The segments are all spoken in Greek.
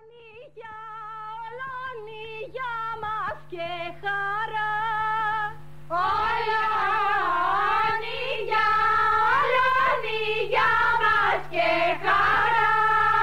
Ολονίγια μας και χαρά. Ολονίγια μας και χαρά.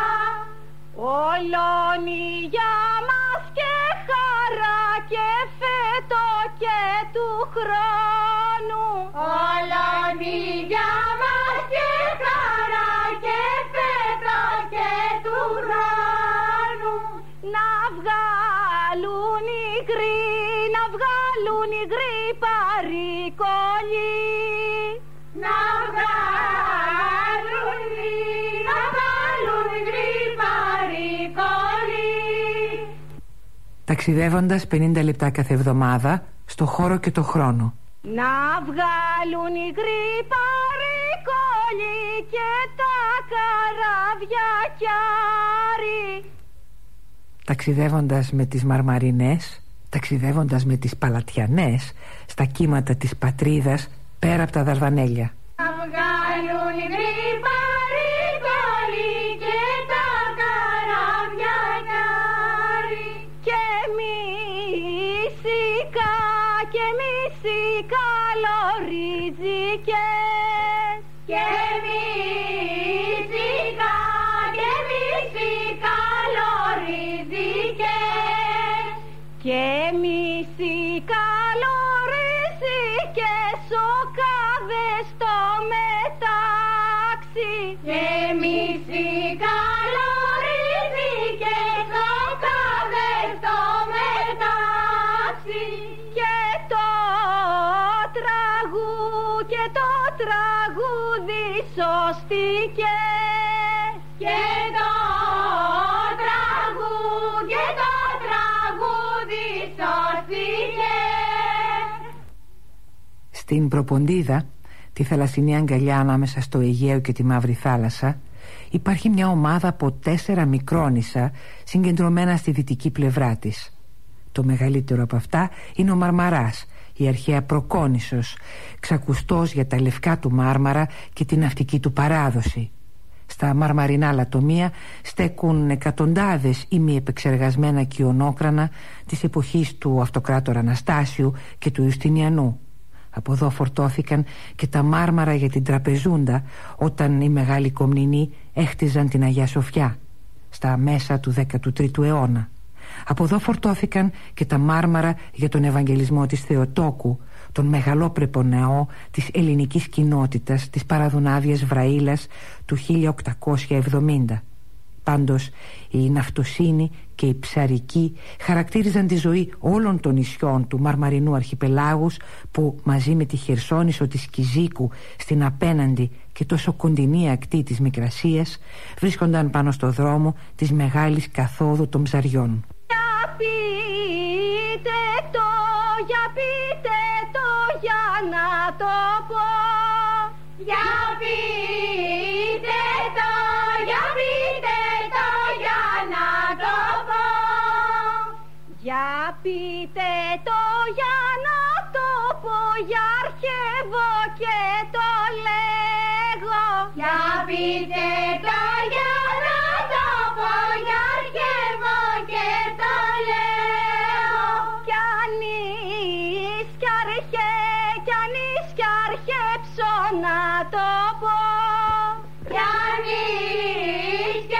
Ολονίγια μας και χαρά και φέτο και του χρόνου. Ολονίγια μας και χαρά και φέτο και του χρόνου. Να βγάλουν οι γκρι παρικολί. Να βγάλουν οι γκρι παρικολί. Ταξιδεύοντας 50 λεπτά κάθε εβδομάδα στο χώρο και το χρόνο. Να βγάλουν οι γκρι παρικολί και τα καράβια κιάρι. Ταξιδεύοντας με τις Μαρμαρινές, ταξιδεύοντας με τις Παλατιανές στα κύματα της πατρίδας πέρα από τα Δαρδανέλια. Να βγάλουν οι γκρι παρικολί και τα καράβια κιάρι. Και μισικά λορίζικες. Και μισικά λορίζικες. Και μισικά λορίζικες σοκάδες στο μετάξι. Και μισικά λορίζικες σοκάδες στο μετάξι. Και το τραγούδι σωστικές. Και το τραγούδι σωστικές. Στην Προποντίδα, τη θαλασσινή αγκαλιά ανάμεσα στο Αιγαίο και τη Μαύρη Θάλασσα, υπάρχει μια ομάδα από 4 μικρόνησα συγκεντρωμένα στη δυτική πλευρά της. Το μεγαλύτερο από αυτά είναι ο Μαρμαράς, η αρχαία Προκόνησος, ξακουστός για τα λευκά του μάρμαρα και την ναυτική του παράδοση. Στα μαρμαρινά λατομεία στέκουν εκατοντάδες ημιεπεξεργασμένα κοιονόκρανα της εποχής του Αυτοκράτορα Αναστάσιου και του Ιουστινιανού. Από εδώ φορτώθηκαν και τα μάρμαρα για την Τραπεζούντα όταν οι μεγάλοι Κομνηνοί έχτιζαν την Αγία Σοφιά στα μέσα του 13ου αιώνα. Από εδώ φορτώθηκαν και τα μάρμαρα για τον Ευαγγελισμό της Θεοτόκου, τον μεγαλόπρεπο ναό της ελληνικής κοινότητας της Παραδουνάβιας Βραήλας του 1870. Πάντως η ναυτοσύνη και η ψαρική χαρακτήριζαν τη ζωή όλων των νησιών του Μαρμαρινού αρχιπελάγους, που μαζί με τη Χερσόνησο της Κιζίκου στην απέναντι και τόσο κοντινή ακτή της Μικρασίας βρίσκονταν πάνω στο δρόμο της μεγάλης καθόδου των ψαριών. Για πείτε το για να το πω. Για πείτε το για να το πω. Για πείτε το για να το πω. Για αρχεύω και το λέγω. Για πείτε το για να το πω. Για αρχεύω και το λέγω. Κι ανείς κι αρχέψω να το πω. Κι ανείς κι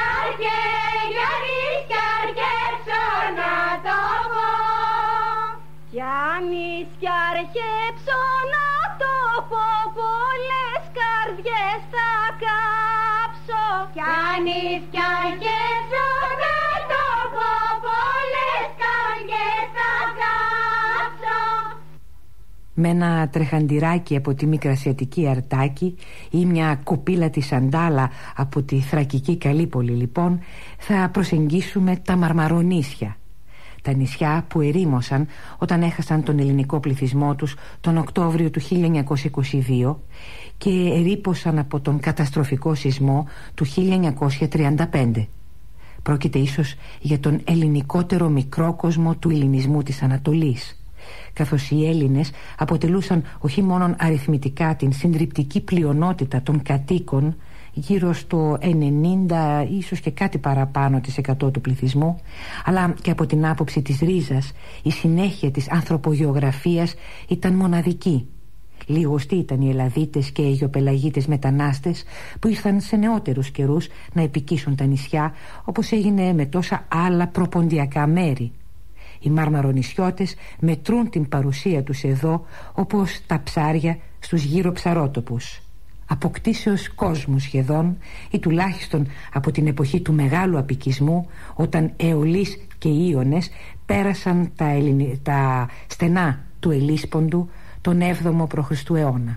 αρχέψω να το πω. Κι ανείς κι αρχέψω να το πω. Πολλές καρδιές θα κάψω. Κι ανείς κι αρχέψω να το πω. Πολλές καρδιές θα κάψω. Με ένα τρεχαντηράκι από τη Μικρασιατική Αρτάκη ή μια κοπήλατη σαντάλα από τη Θρακική Καλύπολη, λοιπόν, θα προσεγγίσουμε τα Μαρμαρονήσια. Τα νησιά που ερήμωσαν όταν έχασαν τον ελληνικό πληθυσμό τους τον Οκτώβριο του 1922 και ερείπωσαν από τον καταστροφικό σεισμό του 1935. Πρόκειται ίσως για τον ελληνικότερο μικρόκοσμο του ελληνισμού της Ανατολής, καθώς οι Έλληνες αποτελούσαν όχι μόνον αριθμητικά την συντριπτική πλειονότητα των κατοίκων γύρω στο 90, ίσως και κάτι παραπάνω της 100 του πληθυσμού, αλλά και από την άποψη της ρίζας η συνέχεια της ανθρωπογεωγραφίας ήταν μοναδική. Λίγωστοί ήταν οι Ελλαδίτες και οι Αιγιοπελαγίτες μετανάστες που ήρθαν σε νεότερους καιρούς να επικίσουν τα νησιά, όπως έγινε με τόσα άλλα προποντιακά μέρη. Οι Μαρμαρονησιώτες μετρούν την παρουσία τους εδώ όπως τα ψάρια στους γύρω ψαρότοπους. Αποκτήσεως κόσμου σχεδόν, ή τουλάχιστον από την εποχή του μεγάλου απικισμού, όταν Αιωλείς και Ίωνες πέρασαν τα στενά του Ελίσποντου τον 7ο π.Χ. αιώνα.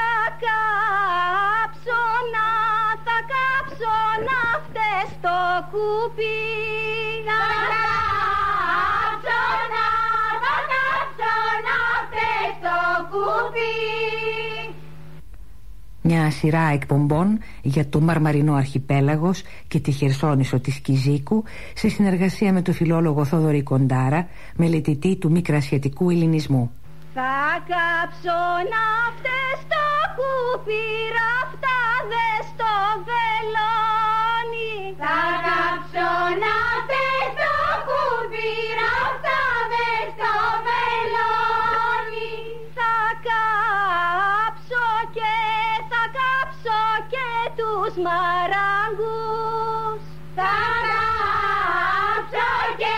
Θα κάψω να φταίς το κουπί. Θα κάψω να φταίς το κουπί. Μια σειρά εκπομπών για το Μαρμαρινό Αρχιπέλαγος και τη Χερσόνησο της Κιζίκου, σε συνεργασία με τον φιλόλογο Θόδωρη Κοντάρα, μελετητή του μικρασιατικού ελληνισμού. Θα κάψω να φταίς το κουπί, ραφτά δες το βελόνι. Θα κάψω να φταίς το κουπί, ραφτά δες το βελόνι. Θα κάψω και τους μαράγκους. Θα κάψω και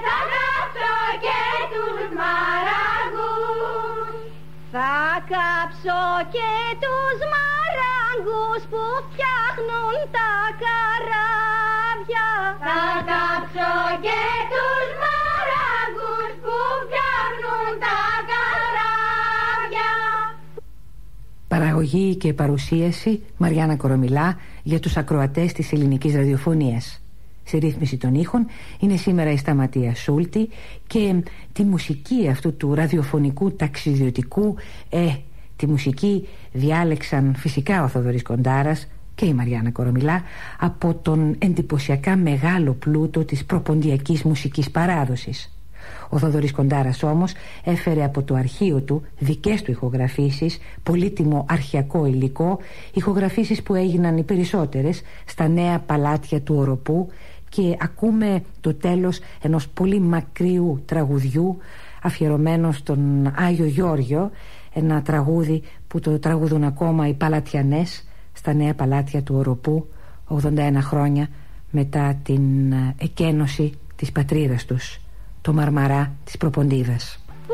τους μαράγκους. Θα κάψω και τους μαράγκους που φτιάχνουν τα καράβια. Θα κάψω και τους μαράγκους που φτιάχνουν τα καράβια. Παραγωγή και παρουσίαση Μαριάννα Κορομιλά, για τους ακροατές της ελληνικής ραδιοφωνίας. Σε ρύθμιση των ήχων είναι σήμερα η Σταματία Σούλτη, και τη μουσική αυτού του ραδιοφωνικού ταξιδιωτικού τη μουσική διάλεξαν φυσικά ο Θοδωρής Κοντάρας και η Μαριάννα Κορομιλά από τον εντυπωσιακά μεγάλο πλούτο της προποντιακής μουσικής παράδοσης. Ο Θοδωρής Κοντάρας όμως έφερε από το αρχείο του δικές του ηχογραφήσεις, πολύτιμο αρχαιακό υλικό, ηχογραφήσεις που έγιναν οι περισσότερες στα νέα παλάτια του Οροπού, και ακούμε το τέλος ενός πολύ μακριού τραγουδιού αφιερωμένο στον Άγιο Γιώργιο, ένα τραγούδι που το τραγουδούν ακόμα οι παλατιανές στα νέα παλάτια του Οροπού 81 χρόνια μετά την εκένωση της πατρίδας τους, το Μαρμαρά της Προποντίδας. Που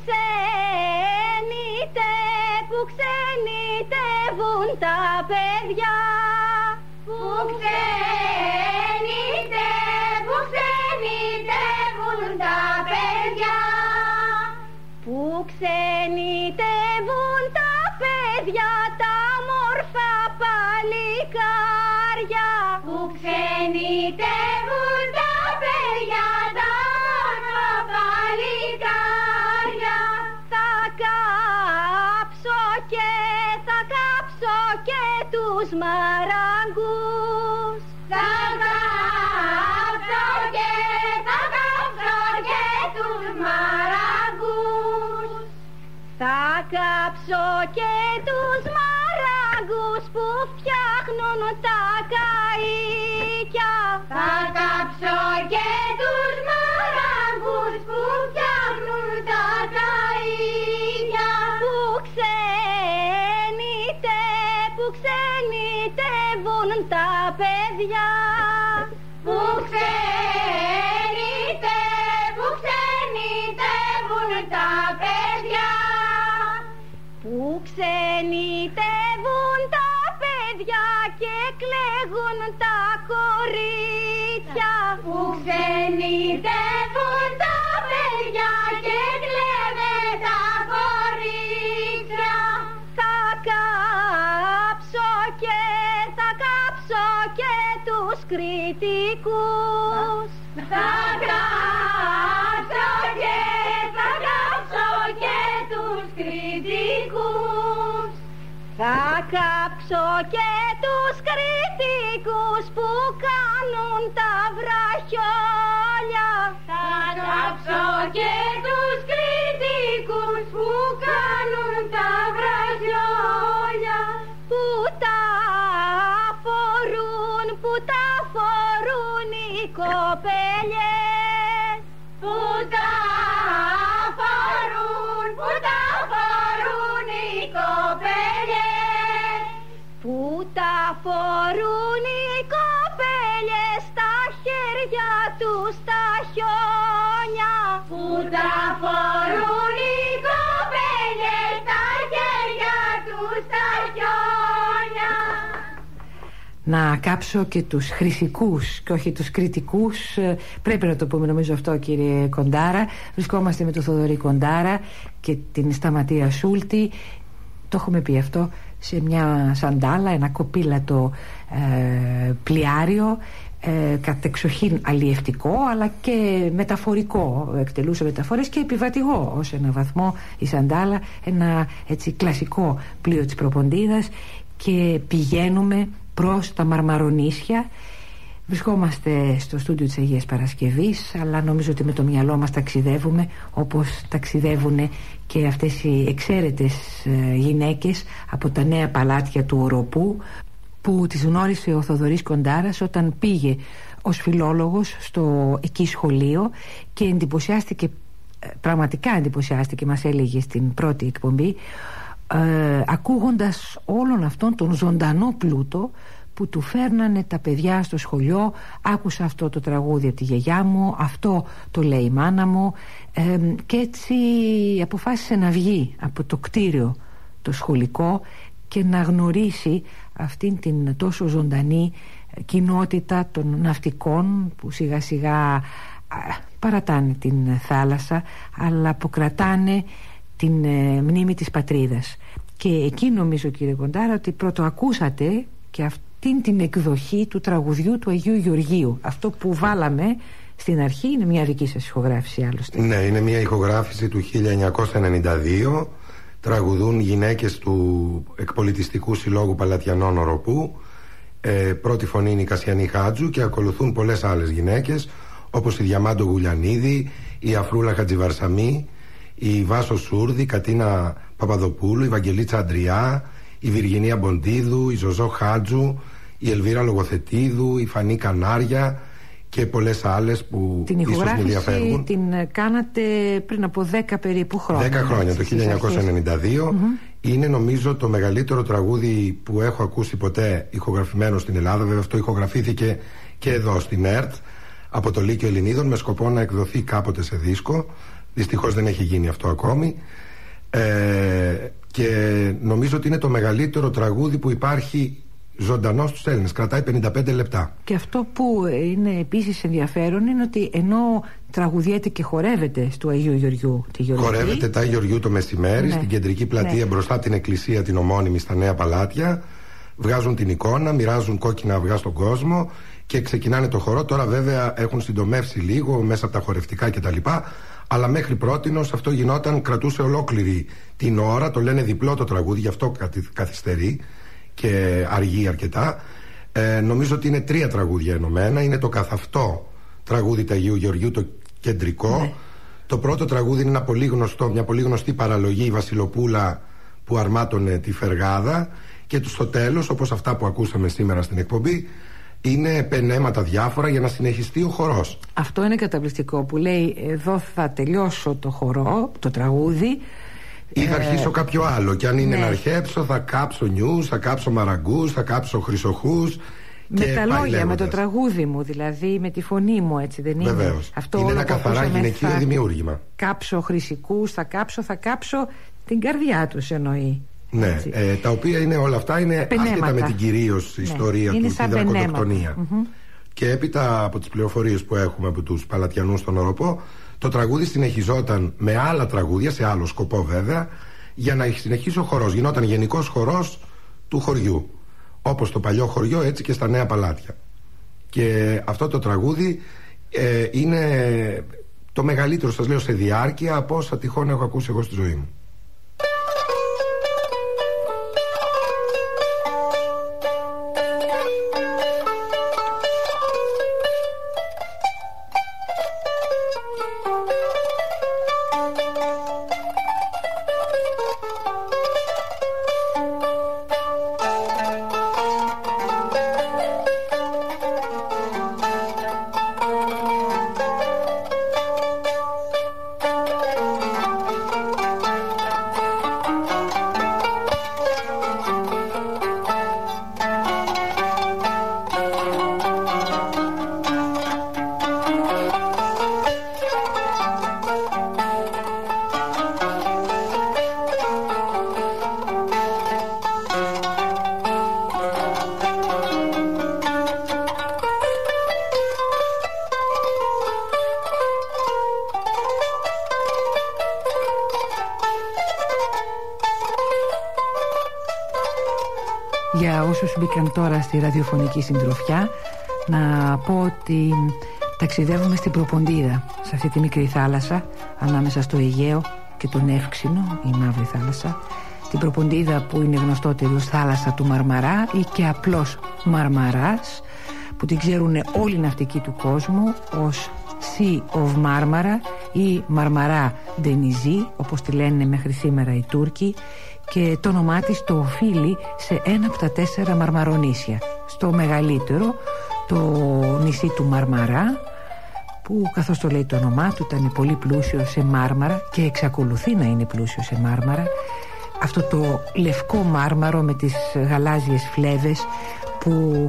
ξενιτεύουν τα παιδιά. Που ξενιτεύουν τα παιδιά. Που ξενιτεύουν τα παιδιά, τα μόρφα παλικάρια. Που ξενιτεύουν τα παιδιά, τα μόρφα παλικάρια. Θα κάψω και τους μαράγκους. Θα κάψω και τους μαράγκους. Θα κάψω και τους μαράγκους που φτιάχνουν τα καΐκια. Θα κάψω και τους μαράγκους που φτιάχνουν τα καΐκια. Που ξενιτεύουν τα παιδιά. Που ξενιτεύουν τα παιδιά. Που ξενιτεύουν τα παιδιά και κλαίγουν τα κορίτσια. Που ξενιτεύουν τα παιδιά και κλαίγουν τα κορίτσια. Θα κάψω και τους κριτικούς. Θα κάψω και τους κριτικούς. Θα κάψω και τους κριτικούς που κάνουν τα βραχιόλια. Θα κάψω και τους κριτικούς που κάνουν τα βραχιόλια. Που τα κοπέλιες που τα φορούν οι κοπέλιες, που τα φορούν οι κοπέλιες στα χέρια τους τα χιόνια, που τα φορούν οι κοπέλιες στα χέρια τους τα χιόνια. Να κάψω και τους χρυσικούς και όχι τους κριτικούς. Πρέπει να το πούμε νομίζω αυτό, κύριε Κοντάρα. Βρισκόμαστε με τον Θοδωρή Κοντάρα και την Σταματία Σούλτη. Το έχουμε πει αυτό, σε μια σαντάλα, ένα κοπήλατο πλοιάριο, κατεξοχήν αλλιευτικό αλλά και μεταφορικό, εκτελούσε μεταφορές και επιβατηγό ως ένα βαθμό η σαντάλα, ένα έτσι κλασικό πλοίο της Προποντίδας, και πηγαίνουμε προς τα Μαρμαρονήσια. Βρισκόμαστε στο στούντιο της Αγίας Παρασκευής, αλλά νομίζω ότι με το μυαλό μας ταξιδεύουμε όπως ταξιδεύουν και αυτές οι εξαίρετες γυναίκες από τα νέα παλάτια του Οροπού, που τις γνώρισε ο Θοδωρής Κοντάρας όταν πήγε ως φιλόλογος στο εκεί σχολείο και εντυπωσιάστηκε, πραγματικά εντυπωσιάστηκε, μας έλεγε στην πρώτη εκπομπή, ακούγοντας όλον αυτόν τον ζωντανό πλούτο που του φέρνανε τα παιδιά στο σχολείο. Άκουσα αυτό το τραγούδι από τη γιαγιά μου, αυτό το λέει η μάνα μου, και έτσι αποφάσισε να βγει από το κτίριο το σχολικό και να γνωρίσει αυτήν την τόσο ζωντανή κοινότητα των ναυτικών που σιγά σιγά παρατάνε την θάλασσα αλλά αποκρατάνε την μνήμη της πατρίδας. Και εκεί νομίζω, κύριε Κοντάρα, ότι πρώτο ακούσατε και αυτήν την εκδοχή του τραγουδιού του Αγίου Γεωργίου. Αυτό που βάλαμε στην αρχή είναι μια δική σας ηχογράφηση άλλωστε. Ναι, είναι μια ηχογράφηση του 1992. Τραγουδούν γυναίκες του Εκπολιτιστικού Συλλόγου Παλατιανών Οροπού. Πρώτη φωνή είναι η Κασιανή Χάτζου και ακολουθούν πολλές άλλες γυναίκες, όπως η Διαμάντο Γουλιανίδη, η Αφρούλα Χατζιβαρσαμή, η Βάσο Σούρδη, η Κατίνα Παπαδοπούλου, η Βαγγελίτσα Αντριά, η Βιργινία Μποντίδου, η Ζωζό Χάτζου, η Ελβίρα Λογοθετίδου, η Φανή Κανάρια και πολλές άλλες που την ίσως με ενδιαφέρουν. Την κάνατε πριν από 10 περίπου χρόνια. 10 χρόνια, το 1992. Είναι νομίζω το μεγαλύτερο τραγούδι που έχω ακούσει ποτέ ηχογραφημένο στην Ελλάδα. Βέβαια αυτό ηχογραφήθηκε και εδώ στην ΕΡΤ από το Λύκειο Ελληνίδων με σκοπό να εκδοθεί κάποτε σε δίσκο. Δυστυχώς δεν έχει γίνει αυτό ακόμη. Και νομίζω ότι είναι το μεγαλύτερο τραγούδι που υπάρχει ζωντανό στους Έλληνες. Κρατάει 55 λεπτά. Και αυτό που είναι επίσης ενδιαφέρον είναι ότι ενώ τραγουδιέται και χορεύεται στο Αγίου Γεωργιού τη γιορτή. Χορεύεται τα Γεωργιού το μεσημέρι, ναι, στην κεντρική πλατεία, ναι, μπροστά από την εκκλησία την ομώνυμη στα Νέα Παλάτια. Βγάζουν την εικόνα, μοιράζουν κόκκινα αυγά στον κόσμο και ξεκινάνε το χορό. Τώρα βέβαια έχουν συντομεύσει λίγο μέσα από τα χορευτικά κτλ. Αλλά μέχρι πρότινος αυτό γινόταν, κρατούσε ολόκληρη την ώρα. Το λένε διπλό το τραγούδι, γι' αυτό καθυστερεί και αργεί αρκετά. Νομίζω ότι είναι 3 τραγούδια ενωμένα. Είναι το καθαυτό τραγούδι του Αγίου Γεωργιού, το κεντρικό. Ναι. Το πρώτο τραγούδι είναι ένα πολύ γνωστό, μια πολύ γνωστή παραλογή, η Βασιλοπούλα που αρμάτωνε τη Φεργάδα. Και στο τέλος, όπως αυτά που ακούσαμε σήμερα στην εκπομπή, είναι πενέματα διάφορα για να συνεχιστεί ο χορός. Αυτό είναι καταπληκτικό που λέει εδώ θα τελειώσω το χορό, το τραγούδι, ή θα αρχίσω κάποιο άλλο. Και αν είναι, ναι, να αρχέψω, θα κάψω νιούς, θα κάψω μαραγκούς, θα κάψω χρυσοχούς. Με τα λόγια, λέγοντας, με το τραγούδι μου, δηλαδή με τη φωνή μου, έτσι δεν είναι? Βεβαίως. Αυτό είναι ένα καθαρά γυναικείο δημιούργημα. Κάψω χρυσικούς, θα κάψω την καρδιά τους εννοεί. Ναι, τα οποία είναι όλα αυτά είναι άσχετα με την κυρίως ιστορία, ναι, του, τη δρακοδοκτονία. Και έπειτα από τις πληροφορίες που έχουμε από τους Παλατιανούς στον Οροπό, το τραγούδι συνεχιζόταν με άλλα τραγούδια, σε άλλο σκοπό βέβαια, για να συνεχίσει ο χορός. Γινόταν γενικός χορός του χωριού. Όπως το παλιό χωριό, έτσι και στα Νέα Παλάτια. Και αυτό το τραγούδι είναι το μεγαλύτερο, σας λέω, σε διάρκεια από όσα τυχόν έχω ακούσει εγώ στη ζωή μου. Για όσους μπήκαν τώρα στη ραδιοφωνική συντροφιά, να πω ότι ταξιδεύουμε στην Προποντίδα, σε αυτή τη μικρή θάλασσα ανάμεσα στο Αιγαίο και τον Εύξηνο, η Μαύρη Θάλασσα. Την Προποντίδα που είναι γνωστότερη ως θάλασσα του Μαρμαρά ή και απλώς Μαρμαράς, που την ξέρουν όλοι οι ναυτικοί του κόσμου ως Sea of Μάρμαρα ή Μαρμαρά Ντενιζή, όπως τη λένε μέχρι σήμερα οι Τούρκοι, και το όνομά της το οφείλει σε ένα από τα 4 μαρμαρονήσια, στο μεγαλύτερο, το νησί του Μαρμαρά, που καθώς το λέει το όνομά του ήταν πολύ πλούσιο σε μάρμαρα και εξακολουθεί να είναι πλούσιο σε μάρμαρα. Αυτό το λευκό μάρμαρο με τις γαλάζιες φλέβες που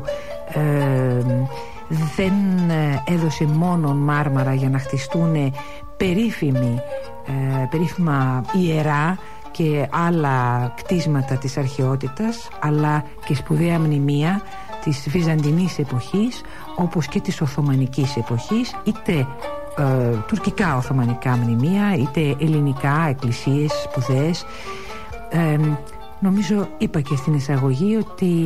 δεν έδωσε μόνο μάρμαρα για να χτιστούν περίφημα ιερά και άλλα κτίσματα της αρχαιότητας, αλλά και σπουδαία μνημεία της Βυζαντινής εποχής όπως και της Οθωμανικής εποχής, είτε τουρκικά Οθωμανικά μνημεία είτε ελληνικά εκκλησίες σπουδαίες. Νομίζω είπα και στην εισαγωγή ότι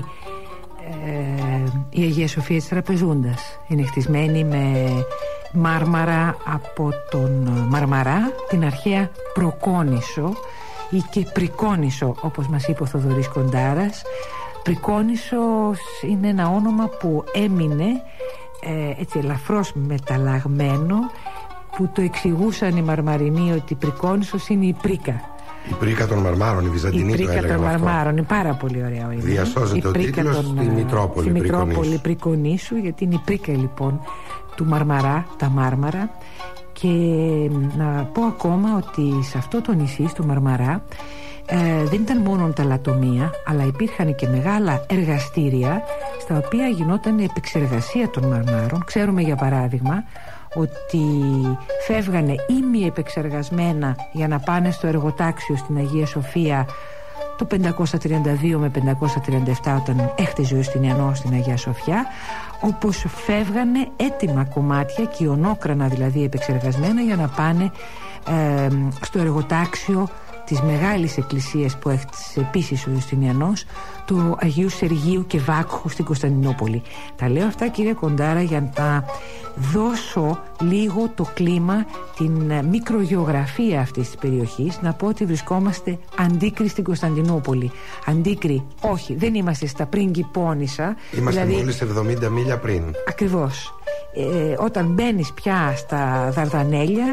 η Αγία Σοφία της Τραπεζούντας είναι χτισμένη με μάρμαρα από τον Μαρμαρά, την αρχαία Προκόνησο ή και Πρικόνησο, όπως μας είπε ο Θοδωρής Κοντάρας. Πρικόνησος είναι ένα όνομα που έμεινε έτσι ελαφρώς μεταλλαγμένο, που το εξηγούσαν οι Μαρμαρινοί ότι Πρικόνησος είναι η Πρίκα. Η Πρίκα των Μαρμάρων, η Βυζαντινή το έλεγαν αυτό. Η Πρίκα των Μαρμάρων, είναι πάρα πολύ ωραίο. Διασώζεται ο τίτλος στη Μητρόπολη, στη Μητρόπολη Πρικονήσου, γιατί είναι η Πρίκα λοιπόν του Μαρμαρά, τα Μάρμαρα. Και να πω ακόμα ότι σε αυτό το νησί, στο Μαρμαρά, δεν ήταν μόνο τα λατομεία, αλλά υπήρχαν και μεγάλα εργαστήρια στα οποία γινόταν επεξεργασία των μαρμάρων. Ξέρουμε για παράδειγμα ότι φεύγανε ημιεπεξεργασμένα για να πάνε στο εργοτάξιο στην Αγία Σοφία το 532 με 537, όταν έχτιζε ο Ιουστινιανός στην Αγία Σοφιά, όπως φεύγανε έτοιμα κομμάτια, κοιονόκρανα δηλαδή επεξεργασμένα, για να πάνε στο εργοτάξιο της μεγάλης εκκλησίας που έχτισε επίσης ο Ιουστινιανός, του Αγίου Σεργίου και Βάκχου στην Κωνσταντινούπολη. Τα λέω αυτά, κύριε Κοντάρα, για να δώσω λίγο το κλίμα, την μικρογεωγραφία αυτής της περιοχής. Να πω ότι βρισκόμαστε αντίκρι στην Κωνσταντινούπολη. Αντίκρι, όχι, δεν είμαστε στα πριγκιπόνησα. Είμαστε δηλαδή, μόλις 70 μίλια πριν. Ακριβώς. Όταν μπαίνεις πια στα Δαρδανέλια,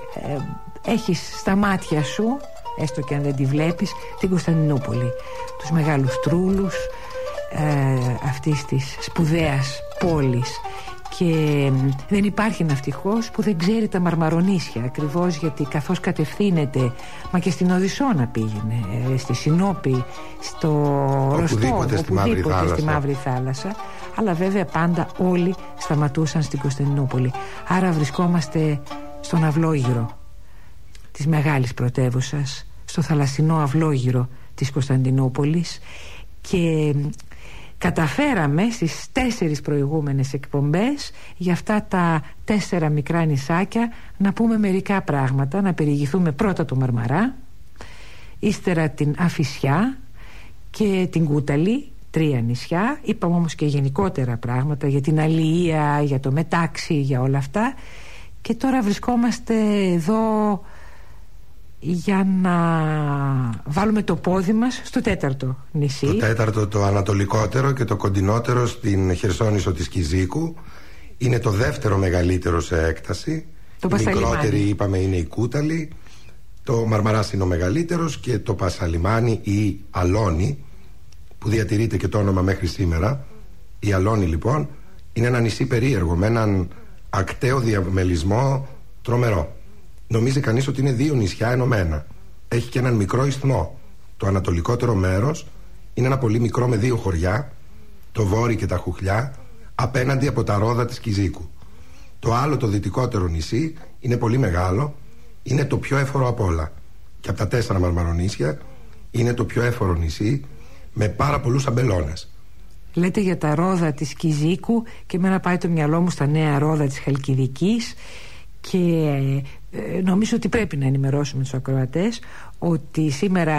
έχεις στα μάτια σου, έστω και αν δεν τη βλέπεις, την Κωνσταντινούπολη, τους μεγάλους τρούλους αυτής της σπουδαίας πόλης. Και δεν υπάρχει ναυτικός που δεν ξέρει τα Μαρμαρονήσια, ακριβώς γιατί καθώς κατευθύνεται, μα και στην Οδυσσόνα πήγαινε, στη Συνόπη, στο Ροστό, οπουδήποτε στη Μαύρη Θάλασσα, αλλά βέβαια πάντα όλοι σταματούσαν στην Κωνσταντινούπολη. Άρα βρισκόμαστε στον αυλόγυρο της μεγάλης πρωτεύουσας, στο θαλασσινό αυλόγυρο της Κωνσταντινούπολης, και καταφέραμε στις 4 προηγούμενες εκπομπές για αυτά τα 4 μικρά νησάκια να πούμε μερικά πράγματα, να περιηγηθούμε πρώτα το Μαρμαρά, ύστερα την Αφισιά και την Κούταλη, 3 νησιά. Είπαμε όμως και γενικότερα πράγματα για την αλληλεία, για το μετάξι, για όλα αυτά. Και τώρα βρισκόμαστε εδώ για να βάλουμε το πόδι μας στο 4ο νησί. Το 4ο, το ανατολικότερο και το κοντινότερο, στην Χερσόνησο της Κιζίκου. Είναι το 2ο μεγαλύτερο σε έκταση. Το η μικρότερη, είπαμε, είναι η Κούταλη. Το Μαρμαράς είναι ο μεγαλύτερος, και το Πασαλιμάνι ή Αλόνι, που διατηρείται και το όνομα μέχρι σήμερα. Η Αλόνι λοιπόν είναι ένα νησί περίεργο, με έναν ακταίο διαμελισμό τρομερό. Νομίζει κανείς ότι είναι 2 νησιά ενωμένα. Έχει και έναν μικρό ισθμό. Το ανατολικότερο μέρος είναι ένα πολύ μικρό με 2 χωριά, το Βόρι και τα Χουχλιά, απέναντι από τα ρόδα της Κιζίκου. Το άλλο, το δυτικότερο νησί, είναι πολύ μεγάλο, είναι το πιο έφορο απ' όλα. Και από τα 4 Μαρμαρονήσια είναι το πιο έφορο νησί, με πάρα πολλούς αμπελώνες. Λέτε για τα ρόδα της Κιζίκου και εμένα πάει το μυαλό μου στα νέα ρόδα της Χαλκιδικής. Και νομίζω ότι πρέπει να ενημερώσουμε τους ακροατές ότι σήμερα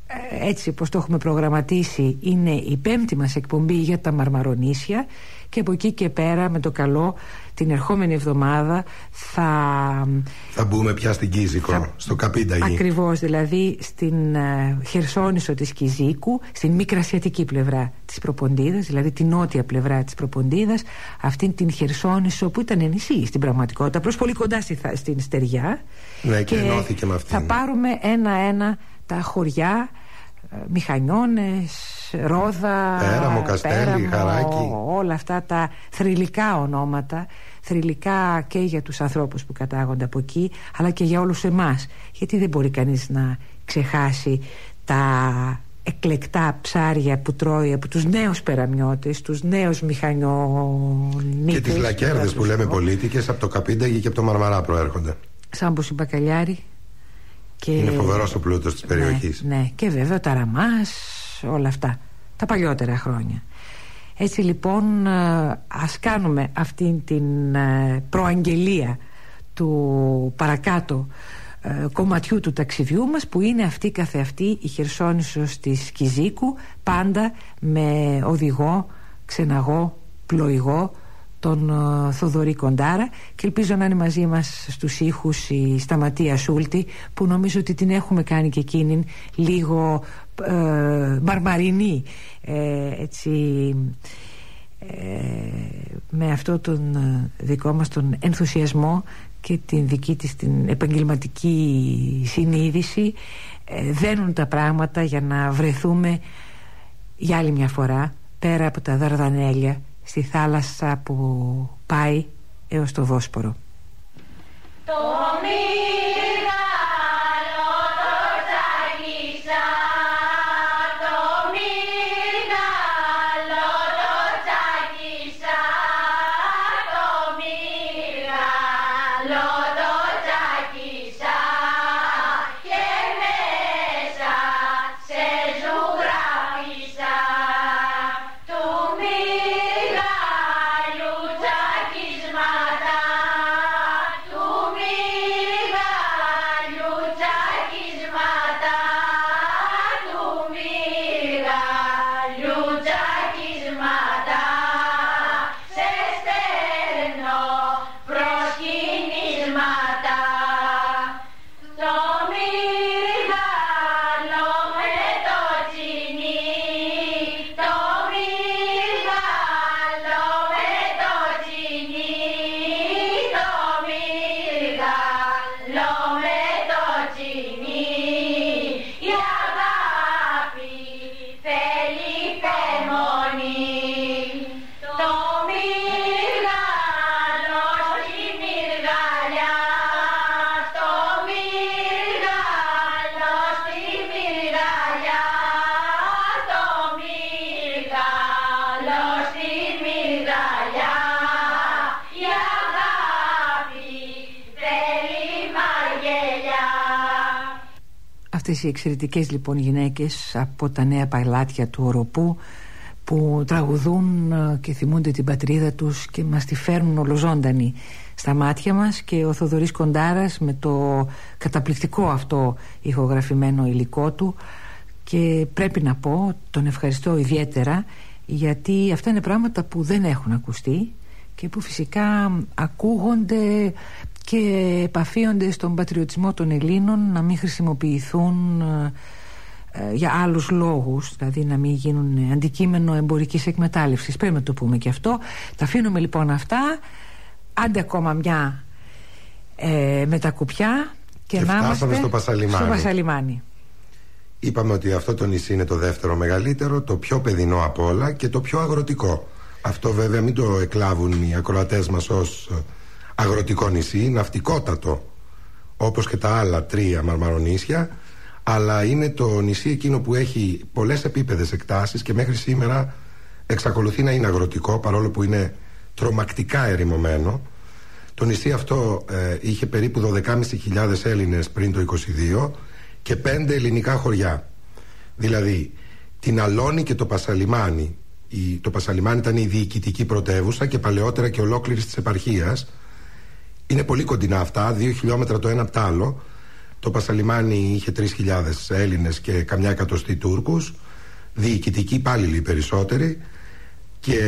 έτσι πως το έχουμε προγραμματίσει, είναι η 5η μας εκπομπή για τα Μαρμαρονήσια, και από εκεί και πέρα με το καλό την ερχόμενη εβδομάδα θα μπούμε πια στην Κίζικο, στο Καπίνταγι. Ακριβώς, δηλαδή στην Χερσόνησο της Κιζίκου, στην Μικρασιατική πλευρά της Προποντίδας, δηλαδή την νότια πλευρά της Προποντίδας, αυτήν την Χερσόνησο που ήταν νησί στην πραγματικότητα, απλώς πολύ κοντά στην στεριά. Ναι, και ενώθηκε με αυτήν. Θα πάρουμε ένα-ένα τα χωριά, Μηχανιώνες, Ρόδα, Πέραμο, Καστέλι, Χαράκι, όλα αυτά τα θρυλικά ονόματα, θρυλικά και για τους ανθρώπους που κατάγονται από εκεί, αλλά και για όλους εμάς, γιατί δεν μπορεί κανείς να ξεχάσει τα εκλεκτά ψάρια που τρώει από τους νέους περαμιώτες, τους νέους μηχανιονίτες, και τις λακέρδες που λέμε πολίτικες από το Καπίνταγι και από το Μαρμαρά προέρχονται. Σάμπος, η μπακαλιάρη. Και... είναι φοβερός ο πλούτος της περιοχής. Ναι, και βέβαια ο ταραμάς, όλα αυτά τα παλιότερα χρόνια. Έτσι λοιπόν, ας κάνουμε αυτήν την προαγγελία του παρακάτω κομματιού του ταξιδιού μας, που είναι αυτή καθεαυτή η Χερσόνησος της Κιζίκου, πάντα με οδηγό, ξεναγό, πλοηγό, τον Θοδωρή Κοντάρα, και ελπίζω να είναι μαζί μας στους ήχους η Σταματία Σούλτη, που νομίζω ότι την έχουμε κάνει και εκείνη λίγο μαρμαρινή, έτσι, με αυτό τον δικό μας τον ενθουσιασμό και την δική της την επαγγελματική συνείδηση. Δένουν τα πράγματα για να βρεθούμε για άλλη μια φορά πέρα από τα Δαρδανέλια, στη θάλασσα που πάει έως το Βόσπορο. Αυτές οι εξαιρετικές λοιπόν γυναίκες από τα νέα παλάτια του Οροπού, που τραγουδούν και θυμούνται την πατρίδα τους και μας τη φέρνουν ολοζώντανη στα μάτια μας, και ο Θοδωρής Κοντάρας με το καταπληκτικό αυτό ηχογραφημένο υλικό του, και πρέπει να πω τον ευχαριστώ ιδιαίτερα, γιατί αυτά είναι πράγματα που δεν έχουν ακουστεί και που φυσικά ακούγονται και επαφίονται στον πατριωτισμό των Ελλήνων, να μην χρησιμοποιηθούν για άλλους λόγους, δηλαδή να μην γίνουν αντικείμενο εμπορικής εκμετάλλευσης. Πρέπει να το πούμε και αυτό. Τα αφήνουμε λοιπόν αυτά, άντε ακόμα μια με τα κουπιά και να είμαστε στο Πασαλιμάνι. Είπαμε ότι αυτό το νησί είναι το δεύτερο μεγαλύτερο, το πιο παιδινό από όλα και το πιο αγροτικό. Αυτό βέβαια μην το εκλάβουν οι ακροατές μας ως αγροτικό νησί, ναυτικότατο όπως και τα άλλα τρία Μαρμαρονήσια, αλλά είναι το νησί εκείνο που έχει πολλές επίπεδες εκτάσεις και μέχρι σήμερα εξακολουθεί να είναι αγροτικό, παρόλο που είναι τρομακτικά ερημωμένο. Το νησί αυτό είχε περίπου 12.500 Έλληνες πριν το 22 και 5 ελληνικά χωριά, δηλαδή την Αλώνη και το Πασαλιμάνι. Το Πασαλιμάνι ήταν η διοικητική πρωτεύουσα και παλαιότερα και ολόκληρης της επαρχίας. Είναι πολύ κοντινά αυτά, 2 χιλιόμετρα το ένα απ' τ' άλλο, Το Πασαλιμάνι είχε 3.000 Έλληνες και καμιά εκατοστή Τούρκους, διοικητικοί υπάλληλοι περισσότεροι, και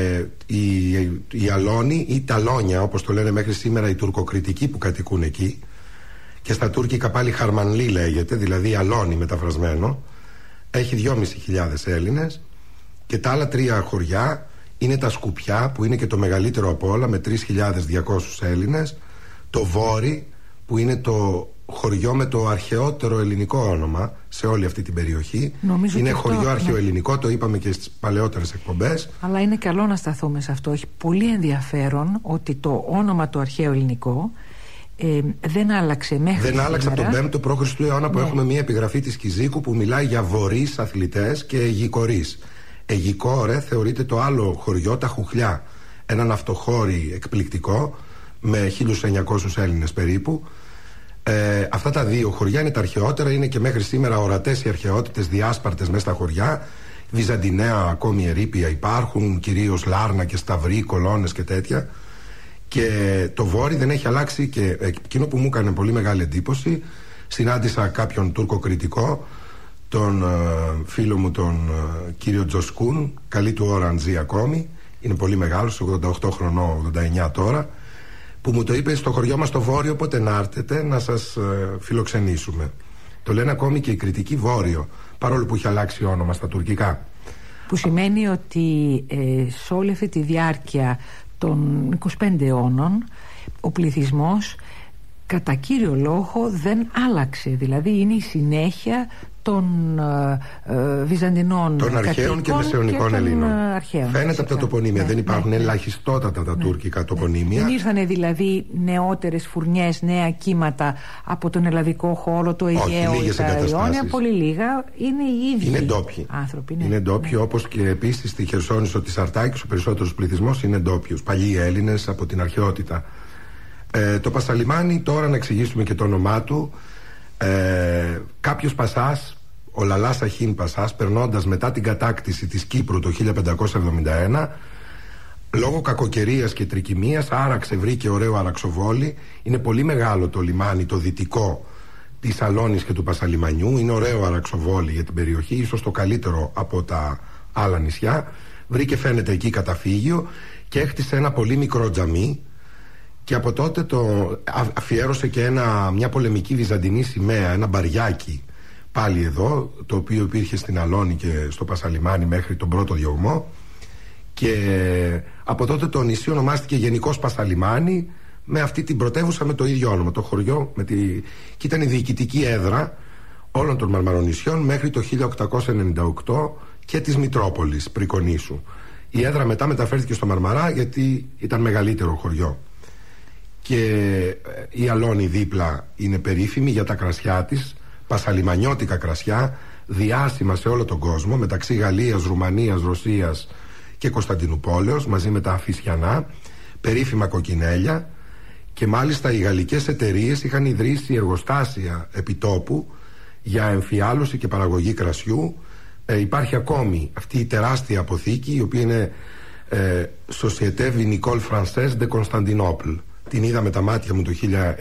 η Αλόνη ή Ταλόνια, όπως το λένε μέχρι σήμερα οι τουρκοκριτικοί που κατοικούν εκεί, και στα τουρκικά πάλι Χαρμανλή λέγεται, δηλαδή Αλόνη μεταφρασμένο, έχει 2.500 Έλληνες, και τα άλλα 3 χωριά είναι τα Σκουπιά, που είναι και το μεγαλύτερο από όλα, με 3.200 Έλληνες, το Βόρι, που είναι το χωριό με το αρχαιότερο ελληνικό όνομα σε όλη αυτή την περιοχή. Νομίζω είναι χωριό αρχαιοελληνικό, το είπαμε και στις παλαιότερες εκπομπές. Αλλά είναι καλό να σταθούμε σε αυτό. Έχει πολύ ενδιαφέρον ότι το όνομα το αρχαίο ελληνικό δεν άλλαξε μέχρι σήμερα. Δεν άλλαξε από τον 5ο π.Χ. αιώνα, που έχουμε μια επιγραφή της Κιζίκου που μιλάει για βορείς αθλητές και αιγικορείς. Αιγικόρε θεωρείται το άλλο χωριό, τα Χουχλιά, ένα ναυτοχώρι εκπληκτικό με 1.900 Έλληνες περίπου. Αυτά τα 2 χωριά είναι τα αρχαιότερα, είναι και μέχρι σήμερα ορατές οι αρχαιότητες διάσπαρτες μέσα στα χωριά. Βυζαντιναία ακόμη ερείπια υπάρχουν, κυρίως Λάρνα και Σταυροί, Κολώνες και τέτοια. Και το Βόρειο δεν έχει αλλάξει. Και εκείνο που μου έκανε πολύ μεγάλη εντύπωση, συνάντησα κάποιον τουρκοκριτικό, τον φίλο μου τον κύριο Τζοσκούν, καλή του ώρα αν ζει ακόμη, είναι πολύ μεγάλος, 88 χρονών, 89 τώρα, που μου το είπε: στο χωριό μας το Βόρειο πότε να έρθετε να σας φιλοξενήσουμε. Το λένε ακόμη και οι κριτικοί Βόρειο, παρόλο που έχει αλλάξει όνομα στα τουρκικά. Που σημαίνει ότι σε όλη αυτή τη διάρκεια των 25 αιώνων ο πληθυσμός κατά κύριο λόγο δεν άλλαξε. Δηλαδή είναι η συνέχεια των Βυζαντινών, των αρχαίων και μεσαιωνικών Ελλήνων. Φαίνεται από τα τοπονύμια. Δεν υπάρχουν ελαχιστότατα τα τουρκικά τοπονύμια. Δεν ήρθανε δηλαδή νεότερες φουρνιές, νέα κύματα από τον ελλαδικό χώρο, το Αιγαίο ή τα Ιόνια. Πολύ λίγα. Είναι οι ίδιοι άνθρωποι. Είναι ντόπιοι, όπως και επίσης στη Χερσόνησο της Αρτάκης ο περισσότερος πληθυσμός είναι ντόπιος. Παλιοί Έλληνες από την αρχαιότητα. Το Πασαλιμάνι, τώρα να εξηγήσουμε και το όνομά του. Κάποιος Πασάς, ο Λαλάς Αχίν Πασάς, περνώντας μετά την κατάκτηση της Κύπρου το 1571, λόγω κακοκαιρίας και τρικυμίας άραξε, βρήκε ωραίο αραξοβόλι. Είναι πολύ μεγάλο το λιμάνι, το δυτικό της Αλόνης και του Πασαλιμανιού. Είναι ωραίο αραξοβόλι για την περιοχή, ίσως το καλύτερο από τα άλλα νησιά. Βρήκε, φαίνεται, εκεί καταφύγιο και έκτισε ένα πολύ μικρό τζαμί. Και από τότε αφιέρωσε και μια πολεμική βυζαντινή σημαία, ένα μπαριάκι πάλι εδώ, το οποίο υπήρχε στην Αλόνη και στο Πασαλιμάνι μέχρι τον πρώτο διωγμό. Και από τότε το νησί ονομάστηκε γενικώς Πασαλιμάνι, με αυτή την πρωτεύουσα με το ίδιο όνομα, το χωριό, και ήταν η διοικητική έδρα όλων των Μαρμαρονησιών μέχρι το 1898 και της Μητρόπολης Πρικονήσου. Η έδρα μετά μεταφέρθηκε στο Μαρμαρά γιατί ήταν μεγαλύτερο χωριό. Και η Αλόνη δίπλα είναι περίφημη για τα κρασιά της, πασαλιμανιώτικα κρασιά, διάσημα σε όλο τον κόσμο, μεταξύ Γαλλίας, Ρουμανίας, Ρωσίας και Κωνσταντινουπόλεως, μαζί με τα Αφισιανά, περίφημα κοκκινέλια. Και μάλιστα οι γαλλικές εταιρείες είχαν ιδρύσει εργοστάσια επιτόπου για εμφιάλωση και παραγωγή κρασιού. Υπάρχει ακόμη αυτή η τεράστια αποθήκη, η οποία είναι Société Vinicole Française de Constantinople. Την είδα με τα μάτια μου το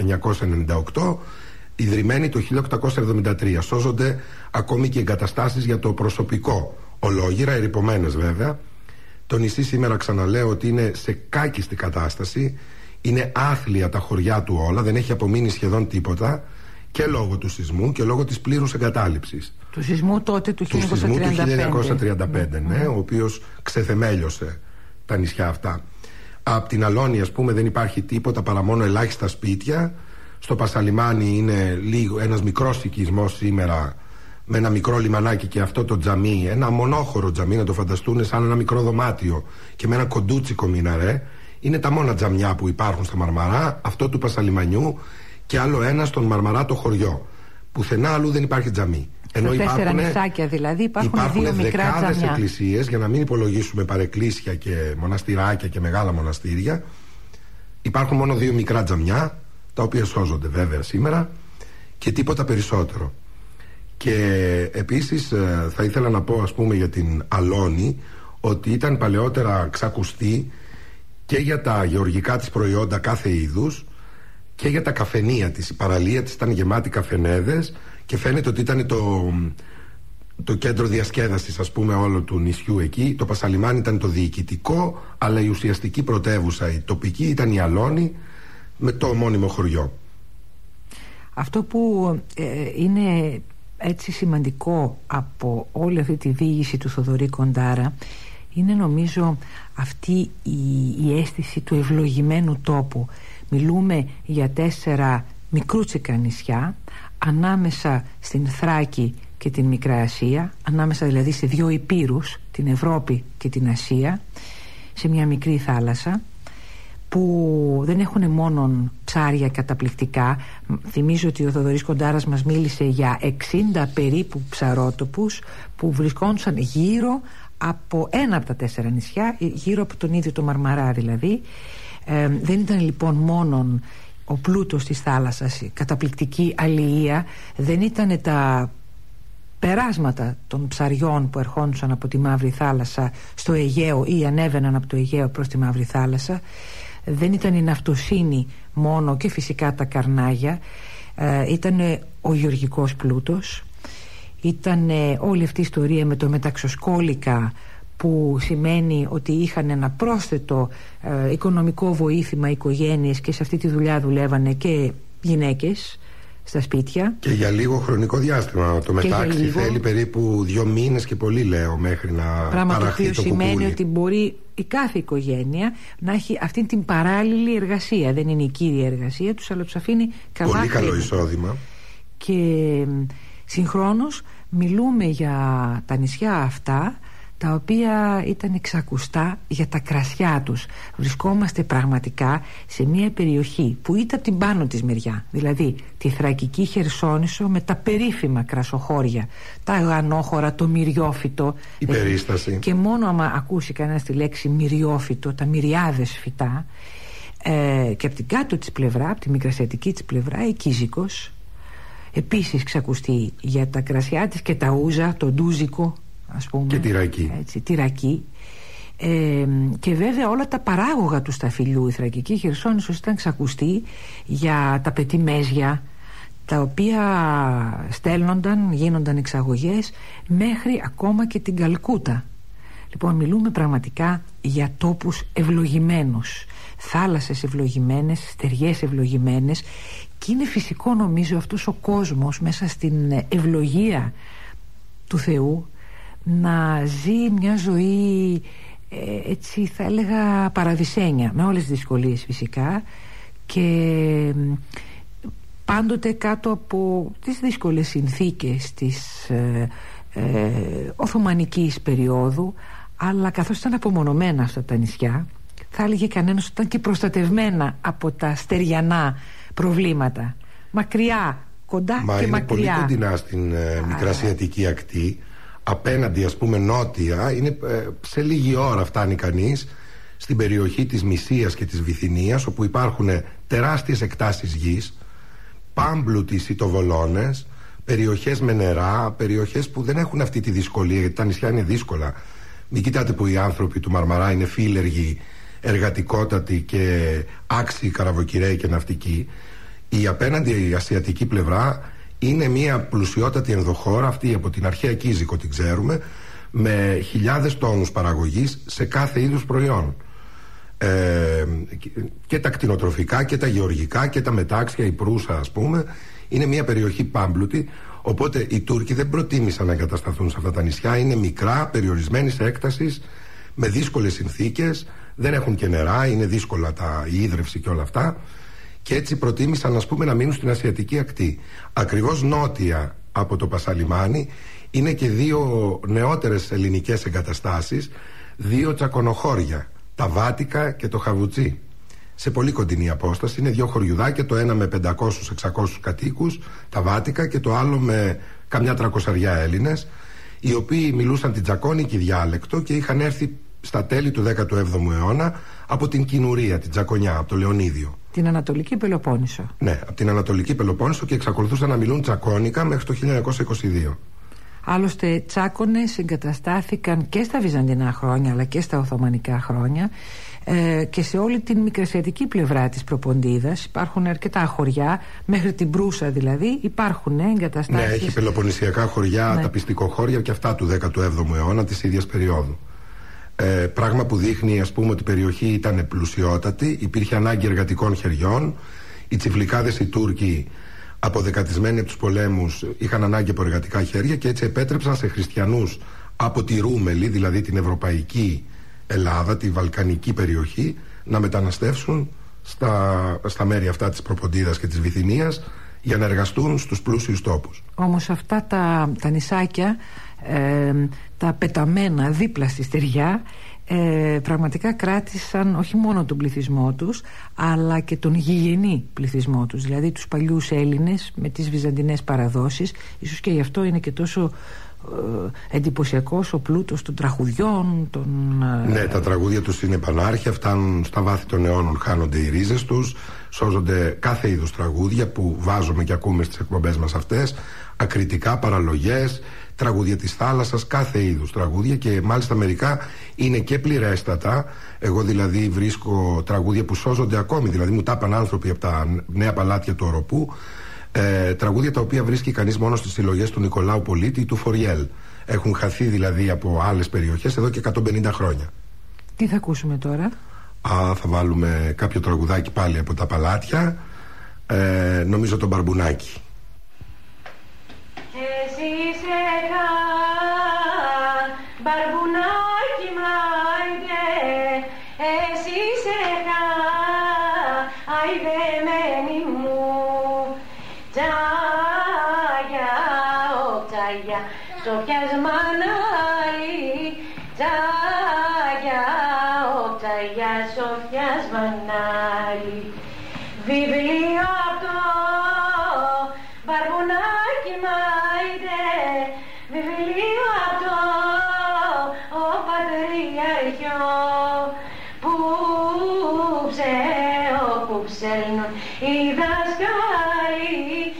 1998, ιδρυμένη το 1873. Σώζονται ακόμη και εγκαταστάσεις για το προσωπικό, ολόγυρα, ερειπωμένες βέβαια. Το νησί σήμερα, ξαναλέω, ότι είναι σε κάκιστη κατάσταση. Είναι άθλια τα χωριά του όλα, δεν έχει απομείνει σχεδόν τίποτα, και λόγω του σεισμού και λόγω της πλήρους εγκατάλειψης. Του σεισμού τότε του 1935. Του σεισμού του 1935, ναι, ο οποίος ξεθεμέλιωσε τα νησιά αυτά. Απ' την Αλόνη, ας πούμε, δεν υπάρχει τίποτα παρά μόνο ελάχιστα σπίτια. Στο Πασαλιμάνι είναι ένας μικρός οικισμός σήμερα, με ένα μικρό λιμανάκι και αυτό το τζαμί, ένα μονόχωρο τζαμί, να το φανταστούν σαν ένα μικρό δωμάτιο και με ένα κοντούτσικο μιναρέ. Είναι τα μόνα τζαμιά που υπάρχουν στα Μαρμαρά, αυτό του Πασαλιμανιού και άλλο ένα στον Μαρμαρά το χωριό. Πουθενά αλλού δεν υπάρχει τζαμί. Ενώ τέσσερα νησάκια δηλαδή υπάρχουν δύο μικρά δεκάδες εκκλησίες, για να μην υπολογίσουμε παρεκκλήσια και μοναστηράκια και μεγάλα μοναστήρια. Υπάρχουν μόνο 2 μικρά τζαμιά, τα οποία σώζονται βέβαια σήμερα, και τίποτα περισσότερο. Και επίσης θα ήθελα να πω, ας πούμε, για την Αλόνη, ότι ήταν παλαιότερα ξακουστή και για τα γεωργικά της προϊόντα κάθε είδους και για τα καφενεία της. Η παραλία της ήταν γεμάτη καφενέδες και φαίνεται ότι ήταν το κέντρο διασκέδασης, ας πούμε, όλο του νησιού εκεί. Το Πασαλιμάνι ήταν το διοικητικό, αλλά η ουσιαστική πρωτεύουσα, η τοπική, ήταν η Αλώνη με το ομώνυμο χωριό. Αυτό που είναι έτσι σημαντικό από όλη αυτή τη διήγηση του Θοδωρή Κοντάρα είναι, νομίζω, αυτή η αίσθηση του ευλογημένου τόπου. Μιλούμε για 4 μικρούτσικα νησιά ανάμεσα στην Θράκη και την Μικρά Ασία, ανάμεσα δηλαδή σε 2 υπήρους, την Ευρώπη και την Ασία, σε μια μικρή θάλασσα, που δεν έχουν μόνο ψάρια καταπληκτικά. Θυμίζω ότι ο Θοδωρής Κοντάρας μας μίλησε για 60 περίπου ψαρότοπους που βρισκόντουσαν γύρω από ένα από τα 4 νησιά, γύρω από τον ίδιο το Μαρμαρά δηλαδή. Δεν ήταν λοιπόν μόνο ο πλούτος της θάλασσας, η καταπληκτική αλληλεία, δεν ήταν τα περάσματα των ψαριών που ερχόντουσαν από τη Μαύρη Θάλασσα στο Αιγαίο ή ανέβαιναν από το Αιγαίο προς τη Μαύρη Θάλασσα, δεν ήταν η ναυτοσύνη μόνο και φυσικά τα καρνάγια, ήταν ο γεωργικός πλούτος, ήταν όλη αυτή η ιστορία με το μεταξοσκόλικα, που σημαίνει ότι είχαν ένα πρόσθετο οικονομικό βοήθημα οικογένειες και σε αυτή τη δουλειά δουλεύανε και γυναίκες στα σπίτια. Και για λίγο χρονικό διάστημα. Το μετάξι θέλει περίπου 2 μήνες και πολύ, λέω, μέχρι να παραχθεί το κουκούλι. Πράγμα το οποίο σημαίνει ότι μπορεί η κάθε οικογένεια να έχει αυτή την παράλληλη εργασία. Δεν είναι η κύρια εργασία τους, αλλά τους αφήνει καλά. Πολύ καλό εισόδημα. Και συγχρόνως μιλούμε για τα νησιά αυτά, τα οποία ήταν εξακουστά για τα κρασιά τους. Βρισκόμαστε πραγματικά σε μια περιοχή που ήταν από την πάνω της μεριά, δηλαδή τη Θρακική Χερσόνησο με τα περίφημα κρασοχώρια, τα γανόχωρα, το μυριόφυτο, η περίσταση. Και μόνο άμα ακούσει κανένας τη λέξη μυριόφυτο, τα μυριάδες φυτά, και από την κάτω της πλευρά, από τη μικρασιατική της πλευρά, η Κίζικος επίσης ξακουστεί για τα κρασιά της, και τα ούζα, το ντούζικο, ας πούμε, και τυρακή, και βέβαια όλα τα παράγωγα του σταφυλιού. Η Θρακική Χερσόνησος ήταν ξακουστή για τα πετιμέζια, τα οποία γίνονταν εξαγωγές μέχρι ακόμα και την Καλκούτα. Λοιπόν, μιλούμε πραγματικά για τόπους ευλογημένους, θάλασσες ευλογημένες, στεριές ευλογημένες, και είναι φυσικό, νομίζω, αυτός ο κόσμος μέσα στην ευλογία του Θεού να ζει μια ζωή έτσι, θα έλεγα, παραδεισένια, με όλες τις δυσκολίες φυσικά, και πάντοτε κάτω από τις δύσκολες συνθήκες της Οθωμανικής περίοδου, αλλά καθώς ήταν απομονωμένα αυτά τα νησιά, θα έλεγε κανένας ότι ήταν και προστατευμένα από τα στεριανά προβλήματα, μακριά, κοντά και μακριά. Μα είναι πολύ κοντινά στην Μικρασιατική ακτή. Απέναντι, ας πούμε, νότια, είναι, σε λίγη ώρα φτάνει κανείς στην περιοχή της Μυσίας και της Βυθινίας, όπου υπάρχουν τεράστιες εκτάσεις γης, πάμπλουτοι σιτοβολώνες, περιοχές με νερά, περιοχές που δεν έχουν αυτή τη δυσκολία, γιατί τα νησιά είναι δύσκολα. Μην κοιτάτε που οι άνθρωποι του Μαρμαρά είναι φύλεργοι, εργατικότατοι και άξιοι καραβοκυραίοι και ναυτικοί. Η απέναντι η ασιατική πλευρά είναι μια πλουσιότατη ενδοχώρα, αυτή από την αρχαία Κίζικο την ξέρουμε, με χιλιάδες τόνους παραγωγής σε κάθε είδους προϊόν, και τα κτηνοτροφικά και τα γεωργικά και τα μετάξια, η Προύσα, ας πούμε. Είναι μια περιοχή πάμπλουτη, οπότε οι Τούρκοι δεν προτίμησαν να εγκατασταθούν σε αυτά τα νησιά. Είναι μικρά, περιορισμένης έκτασης, με δύσκολες συνθήκες, δεν έχουν και νερά, είναι δύσκολα η ίδρυυση και όλα αυτά, και έτσι προτίμησαν, ας πούμε, να μείνουν στην Ασιατική ακτή. Ακριβώς νότια από το Πασαλιμάνι είναι και 2 νεότερες ελληνικές εγκαταστάσεις, 2 τσακονοχώρια, τα Βάτικα και το Χαβουτσί, σε πολύ κοντινή απόσταση. Είναι 2 χωριουδάκια, το ένα με 500-600 κατοίκους, τα Βάτικα, και το άλλο με καμιά 300 Έλληνες, οι οποίοι μιλούσαν την τσακώνικη διάλεκτο και είχαν έρθει στα τέλη του 17ου αιώνα από την Κινουρία, την Τσακωνιά, από το Λεωνίδιο. Την Ανατολική Πελοπόννησο. Ναι, από την Ανατολική Πελοπόννησο, και εξακολουθούσαν να μιλούν τσακώνικα μέχρι το 1922. Άλλωστε, τσάκονες εγκαταστάθηκαν και στα Βυζαντινά χρόνια αλλά και στα Οθωμανικά χρόνια. Και σε όλη την μικρασιατική πλευρά της Προποντίδας υπάρχουν αρκετά χωριά, μέχρι την Προύσα δηλαδή υπάρχουν εγκαταστάσεις. Ναι, έχει πελοποννησιακά χωριά, τα πιστικοχώρια και αυτά του 17ου αιώνα της ίδιας περίοδου. Πράγμα που δείχνει, ας πούμε, ότι η περιοχή ήταν πλουσιότατη, υπήρχε ανάγκη εργατικών χεριών. Οι Τσιφλικάδες οι Τούρκοι, αποδεκατισμένοι από τους πολέμους, είχαν ανάγκη από εργατικά χέρια και έτσι επέτρεψαν σε χριστιανούς από τη Ρούμελη, δηλαδή την ευρωπαϊκή Ελλάδα, τη βαλκανική περιοχή, να μεταναστεύσουν στα μέρη αυτά της Προποντίδας και της Βυθινίας για να εργαστούν στους πλούσιους τόπους. Όμως αυτά τα νησάκια, τα πεταμένα δίπλα στη στεριά, πραγματικά κράτησαν όχι μόνο τον πληθυσμό τους, αλλά και τον γηγενή πληθυσμό τους, δηλαδή τους παλιούς Έλληνες με τις βυζαντινές παραδόσεις. Ίσως και γι' αυτό είναι και τόσο εντυπωσιακός ο πλούτος των τραγουδιών Ναι, τα τραγούδια τους είναι πανάρχια, φτάνουν στα βάθη των αιώνων, χάνονται οι ρίζες τους, σώζονται κάθε είδους τραγούδια που βάζουμε και ακούμε στις εκπομπές μας αυτές, ακριτικά, παραλογές, τραγούδια της θάλασσας, κάθε είδους τραγούδια, και μάλιστα μερικά είναι και πληρέστατα. Εγώ δηλαδή βρίσκω τραγούδια που σώζονται ακόμη, δηλαδή μου τα είπαν άνθρωποι από τα νέα παλάτια του Οροπού, τραγούδια τα οποία βρίσκει κανείς μόνο στις συλλογές του Νικολάου Πολίτη ή του Φοριέλ. Έχουν χαθεί δηλαδή από άλλες περιοχές εδώ και 150 χρόνια. Τι θα ακούσουμε τώρα? Θα βάλουμε κάποιο τραγουδάκι πάλι από τα παλάτια, νομίζω το Μπαρμπουνάκι. Εσύ είσαι μπαρμπουνάκι μάιντε, εσύ είσαι αϊδεμένη μου, τσάγια, τσάγια, σοφιάς μανάλι, τσάγια, τσάγια, σοφιάς μανάλι. Βιβλίο αυτό, μπαρμπουνάκι μάιντε, βιβλίο αυτό, ο πατριάρχιο, που ψέλνουν οι δασκάλοι,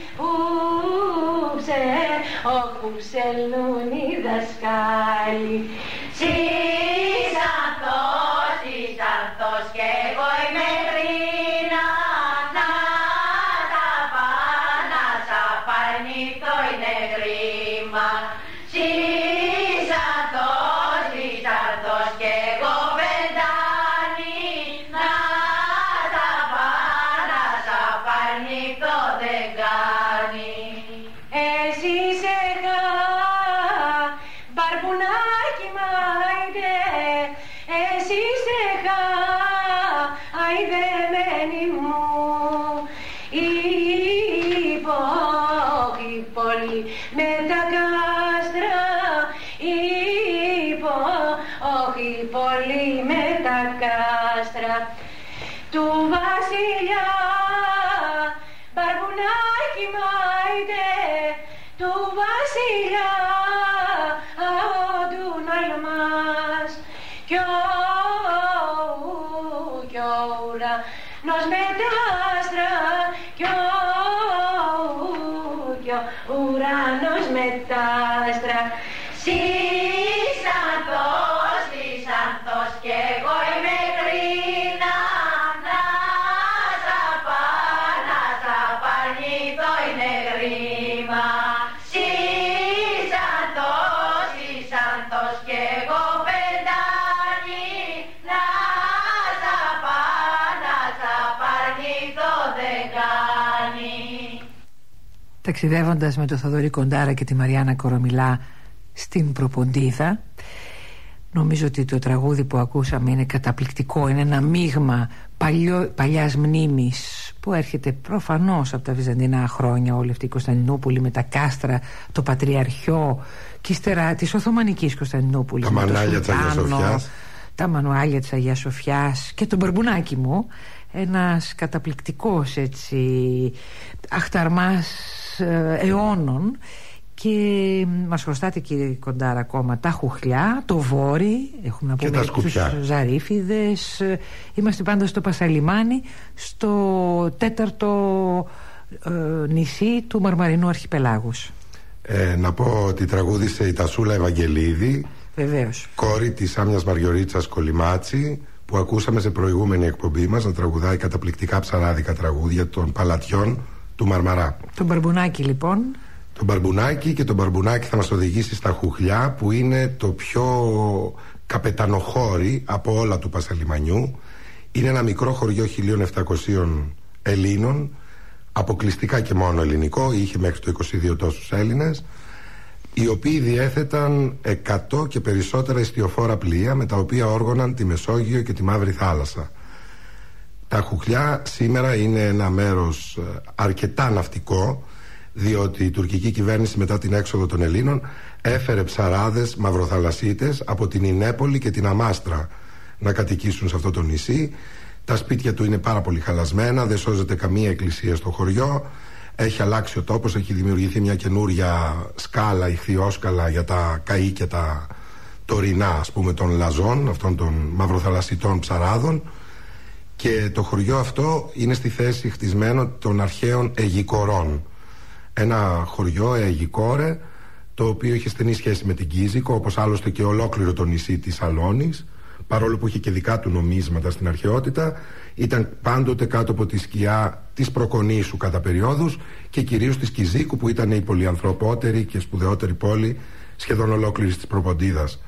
που ψέλνουν οι δασκάλοι. Συσανθός και εγώ είμαι γρήνα, να τα πάνα σαν παρνηθώ είναι γρήμα. Συσανθός και εγώ πεντάνη, να τα πάνα σαν παρνηθώ δεν κάνει. Εσύ είσαι μπαρμπουνάκι μάιντε, εσύ είσαι αϊδεμένη μου. Η πόλη με τα κάστρα, η πόλη με τα κάστρα του βασιλιά, μπαρμπουνάκι μάιντε, του βασιλιά, του ναλμάς, κι ο ουρανός με τα άστρα, κι ο ουρανός με τα άστρα. Συσανθός κι εγώ είμαι γρήνα, να σαν παρνηθώ είναι γρήμα. Συσανθός κι εγώ πεντάνη, να σαν παρνηθώ δεν κάνει. Ταξιδεύοντας με τον Θοδωρή Κοντάρα και τη Μαριάννα Κορομιλά στην Προποντίδα, νομίζω ότι το τραγούδι που ακούσαμε είναι καταπληκτικό. Είναι ένα μείγμα παλιάς μνήμης που έρχεται προφανώς από τα βυζαντινά χρόνια, όλη αυτή η Κωνσταντινούπολη με τα κάστρα, το Πατριαρχιό, και ύστερα της Οθωμανικής Κωνσταντινούπολης, τα μανάλια της Αγίας Σοφιάς, τα μανουάλια της Αγίας Σοφιάς και τον Μπαρμπουνάκι μου, ένας καταπληκτικός έτσι αχταρμάς αιώνων. Και μας χρωστάτε, κύριε Κοντάρα, ακόμα τα χουχλιά, το βόρι, έχουμε να πούμε τους Ζαρίφιδες. Είμαστε πάντα στο Πασαλιμάνι, στο τέταρτο νησί του Μαρμαρινού Αρχιπελάγους. Να πω ότι τραγούδισε η Τασούλα Ευαγγελίδη, βεβαίως, κόρη της Άμιας Μαριορίτσας Κολυμάτση, που ακούσαμε σε προηγούμενη εκπομπή μας να τραγουδάει καταπληκτικά ψαράδικα τραγούδια των παλατιών του Μαρμαρά. Τον Μπαρμπουνάκη λοιπόν. Τον Μπαρμπουνάκη, και τον Μπαρμπουνάκη θα μας οδηγήσει στα Χουχλιά, που είναι το πιο καπετανοχώρι από όλα του Πασαλιμανιού. Είναι ένα μικρό χωριό 1.700 Ελλήνων, αποκλειστικά και μόνο ελληνικό, είχε μέχρι το 22 τόσους Έλληνες, οι οποίοι διέθεταν 100 και περισσότερα ιστιοφόρα πλοία με τα οποία όργωναν τη Μεσόγειο και τη Μαύρη Θάλασσα. Τα Χουχλιά σήμερα είναι ένα μέρος αρκετά ναυτικό, διότι η τουρκική κυβέρνηση μετά την έξοδο των Ελλήνων έφερε ψαράδες μαυροθαλασσίτες από την Ινέπολη και την Αμάστρα να κατοικήσουν σε αυτό το νησί. Τα σπίτια του είναι πάρα πολύ χαλασμένα, δεν σώζεται καμία εκκλησία στο χωριό. Έχει αλλάξει ο τόπος, έχει δημιουργηθεί μια καινούρια σκάλα, ηχθιόσκαλα για τα καΐ και τα τωρινά, ας πούμε, των λαζών, αυτών των μαυροθαλασσιτών ψαράδων. Και το χωριό αυτό είναι στη θέση χτισμένο των αρχαίων Αιγικορών. Ένα χωριό Αιγικόρε, το οποίο είχε στενή σχέση με την Κίζικο, όπως άλλωστε και ολόκληρο το νησί της Σαλώνης, παρόλο που είχε και δικά του νομίσματα στην αρχαιότητα. Ήταν πάντοτε κάτω από τη σκιά της Προκονήσου κατά περιόδους και κυρίως της Κιζίκου, που ήταν η πολυανθρωπότερη και σπουδαιότερη πόλη σχεδόν ολόκληρης της Προποντίδας.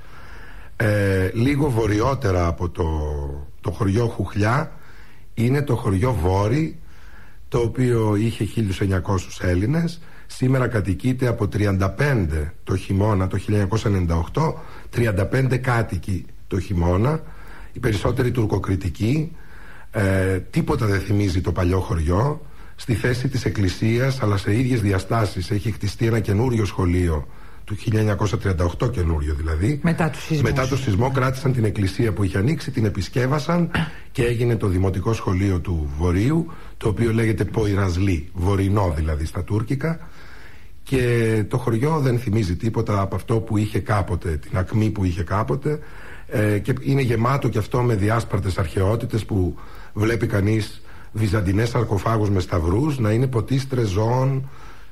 Λίγο βορειότερα από το χωριό Χουχλιά είναι το χωριό Βόρη, το οποίο είχε 1.900 Έλληνες. Σήμερα κατοικείται από 35 το χειμώνα, το 1998, 35 κάτοικοι το χειμώνα, οι περισσότεροι τουρκοκριτικοί. Τίποτα δεν θυμίζει το παλιό χωριό. Στη θέση της εκκλησίας, αλλά σε ίδιες διαστάσεις, έχει χτιστεί ένα καινούριο σχολείο του 1938, καινούριο δηλαδή. Μετά το σεισμό κράτησαν την εκκλησία που είχε ανοίξει, την επισκέβασαν και έγινε το δημοτικό σχολείο του Βορείου, το οποίο λέγεται Ποϊραζλή, βορεινό δηλαδή στα τουρκικά. Και το χωριό δεν θυμίζει τίποτα από αυτό που είχε κάποτε, την ακμή που είχε κάποτε, και είναι γεμάτο και αυτό με διάσπαρτες αρχαιότητες που βλέπει κανείς βυζαντινές σαρκοφάγους με σταυρούς να είναι ποτίστρες ζώων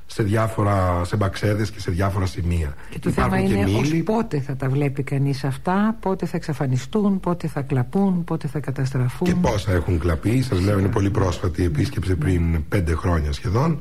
σε μπαξέδες και σε διάφορα σημεία. Και το θέμα είναι ως πότε θα τα βλέπει κανείς αυτά, πότε θα εξαφανιστούν, πότε θα κλαπούν, πότε θα καταστραφούν. Και πόσα έχουν κλαπεί. Σας λέω, είναι πολύ πρόσφατη η επίσκεψη πριν 5 χρόνια σχεδόν.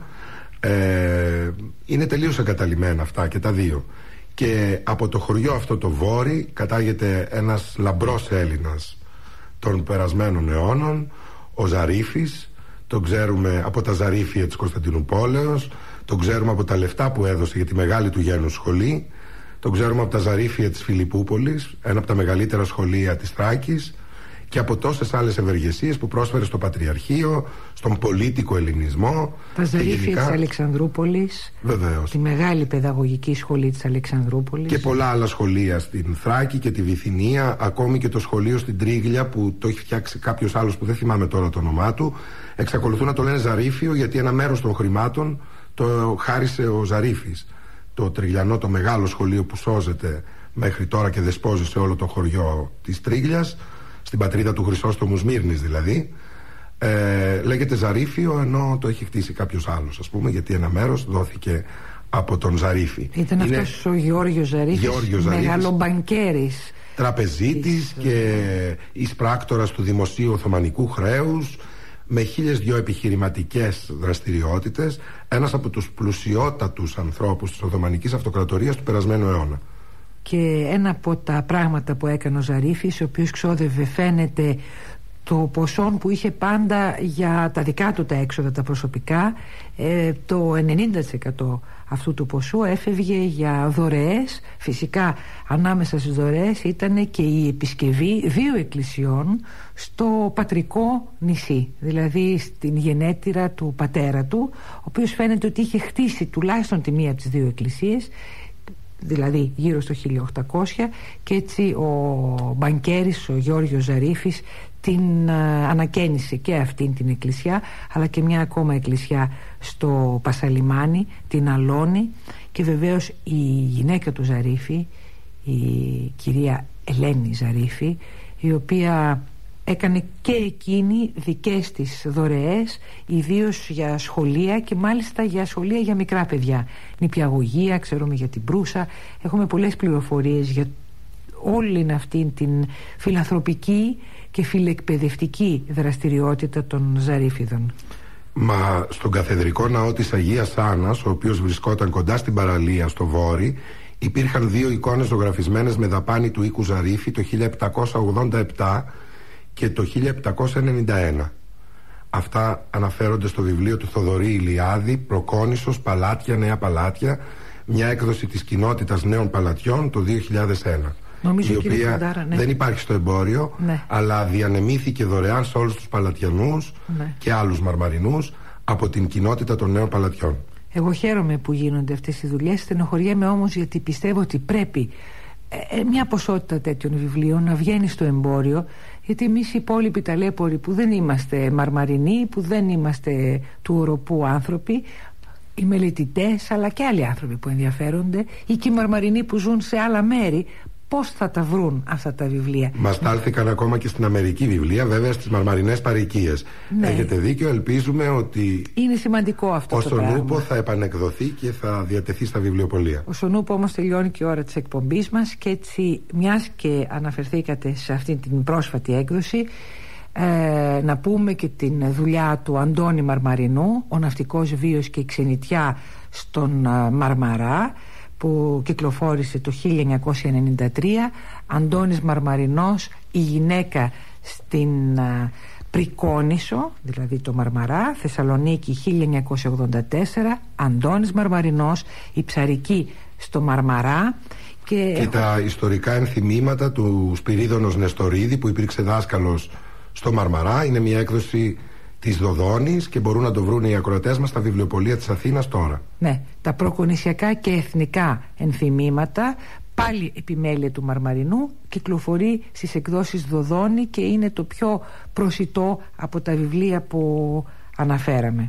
Είναι τελείως εγκαταλειμμένα αυτά και τα δύο. Και από το χωριό αυτό το Βόρει κατάγεται ένας λαμπρός Έλληνας των περασμένων αιώνων, ο Ζαρίφης. Τον ξέρουμε από τα Ζαρίφια της Κωνσταντινουπόλεως, τον ξέρουμε από τα λεφτά που έδωσε για τη μεγάλη του γένους σχολή, τον ξέρουμε από τα Ζαρίφια της Φιλιππούπολης, ένα από τα μεγαλύτερα σχολεία της Θράκης, και από τόσες άλλες ευεργεσίες που πρόσφερε στο Πατριαρχείο, στον πολίτικο ελληνισμό. Τα Ζαρίφια της Αλεξανδρούπολης, βεβαίως, τη μεγάλη παιδαγωγική σχολή της Αλεξανδρούπολης, και πολλά άλλα σχολεία στην Θράκη και τη Βυθινία, ακόμη και το σχολείο στην Τρίγλια που το έχει φτιάξει κάποιος άλλος που δεν θυμάμαι τώρα το όνομά του. Εξακολουθούν να το λένε Ζαρίφιο γιατί ένα μέρος των χρημάτων το χάρισε ο Ζαρίφης. Το Τριγλιανό, το μεγάλο σχολείο που σώζεται μέχρι τώρα και δεσπόζει σε όλο το χωριό της Τρίγλιας, στην πατρίδα του Χρυσόστομου Σμύρνης δηλαδή, λέγεται Ζαρίφιο, ενώ το έχει χτίσει κάποιος άλλος, ας πούμε, γιατί ένα μέρος δόθηκε από τον Ζαρίφη. Ήταν αυτός ο Γεώργιος Ζαρίφης, μεγαλομπανκέρης, τραπεζίτης και εισπράκτορας του δημοσίου Οθωμανικού χρέους, με 1.002 επιχειρηματικές δραστηριότητες, ένας από τους πλουσιότατους ανθρώπους της Οθωμανικής Αυτοκρατορίας του περασμένου αιώνα. Και ένα από τα πράγματα που έκανε ο Ζαρίφης, ο οποίος ξόδευε, φαίνεται, το ποσό που είχε πάντα για τα δικά του τα έξοδα, τα προσωπικά, το 90% αυτού του ποσού έφευγε για δωρεές. Φυσικά ανάμεσα στις δωρεές ήταν και η επισκευή 2 εκκλησιών στο πατρικό νησί, δηλαδή στην γενέτειρα του πατέρα του, ο οποίος φαίνεται ότι είχε χτίσει τουλάχιστον τη μία από τις 2 εκκλησίες, δηλαδή γύρω στο 1800, και έτσι ο μπανκέρης, ο Γιώργος Ζαρίφης, την ανακαίνισε και αυτήν την εκκλησιά, αλλά και μια ακόμα εκκλησιά στο Πασαλιμάνι, την Αλώνη, και βεβαίως η γυναίκα του Ζαρίφη, η κυρία Ελένη Ζαρίφη, η οποία έκανε και εκείνη δικές της δωρεές, ιδίως για σχολεία, και μάλιστα για σχολεία για μικρά παιδιά, νηπιαγωγεία, ξέρουμε για την Προύσα. Έχουμε πολλές πληροφορίες για όλη αυτή την φιλανθρωπική και φιλεκπαιδευτική δραστηριότητα των Ζαρίφιδων. Μα στον καθεδρικό ναό της Αγίας Άννας, ο οποίος βρισκόταν κοντά στην παραλία στο Βόρι, υπήρχαν 2 εικόνες ζωγραφισμένες με δαπάνη του οίκου Ζαρίφη το 1787 και το 1791. Αυτά αναφέρονται στο βιβλίο του Θοδωρή Ηλιάδη, Προκόνησος, Παλάτια, Νέα Παλάτια, μια έκδοση της κοινότητας Νέων Παλατιών το 2001. Νομίζω, η οποία Φοντάρα, ναι, δεν υπάρχει στο εμπόριο, ναι, αλλά διανεμήθηκε δωρεάν σε όλους τους Παλατιανούς, ναι, και άλλους Μαρμαρινούς από την κοινότητα των Νέων Παλατιών. Εγώ χαίρομαι που γίνονται αυτές οι δουλειές, στενοχωριέμαι όμως γιατί πιστεύω ότι πρέπει μια ποσότητα τέτοιων βιβλίων να βγαίνει στο εμπόριο, γιατί εμείς οι υπόλοιποι ταλέποροι που δεν είμαστε Μαρμαρινοί, που δεν είμαστε του οροπού άνθρωποι, οι μελετητές αλλά και άλλοι άνθρωποι που ενδιαφέρονται, ή και οι Μαρμαρινοί που ζουν σε άλλα μέρη, πώς θα τα βρουν αυτά τα βιβλία? Μας στάλθηκαν ακόμα και στην Αμερική βιβλία, βέβαια στις Μαρμαρινές παροικίες. Ναι. Έχετε δίκιο, ελπίζουμε ότι είναι σημαντικό αυτό το πράγμα. Ο Σονούπο θα επανεκδοθεί και θα διατεθεί στα βιβλιοπωλεία. Ο Σονούπο όμως τελειώνει και η ώρα της εκπομπής μας, και έτσι, μιας και αναφερθήκατε σε αυτή την πρόσφατη έκδοση, να πούμε και την δουλειά του Αντώνη Μαρμαρινού, «Ο ναυτικός βίος και η ξενιτιά στον Μαρμαρά», που κυκλοφόρησε το 1993. Αντώνης Μαρμαρινός, η γυναίκα στην Πρικόνησο, δηλαδή το Μαρμαρά, Θεσσαλονίκη 1984. Αντώνης Μαρμαρινός, η ψαρική στο Μαρμαρά. Και τα ιστορικά ενθυμήματα του Σπυρίδωνος Νεστορίδη, που υπήρξε δάσκαλος στο Μαρμαρά. Είναι μια έκδοση της Δοδόνης και μπορούν να το βρουν οι ακροατές μας στα βιβλιοπωλεία της Αθήνας τώρα. Ναι, τα προκονησιακά και εθνικά ενθυμήματα, πάλι επιμέλεια του Μαρμαρινού, κυκλοφορεί στις εκδόσεις Δοδόνη και είναι το πιο προσιτό από τα βιβλία που αναφέραμε.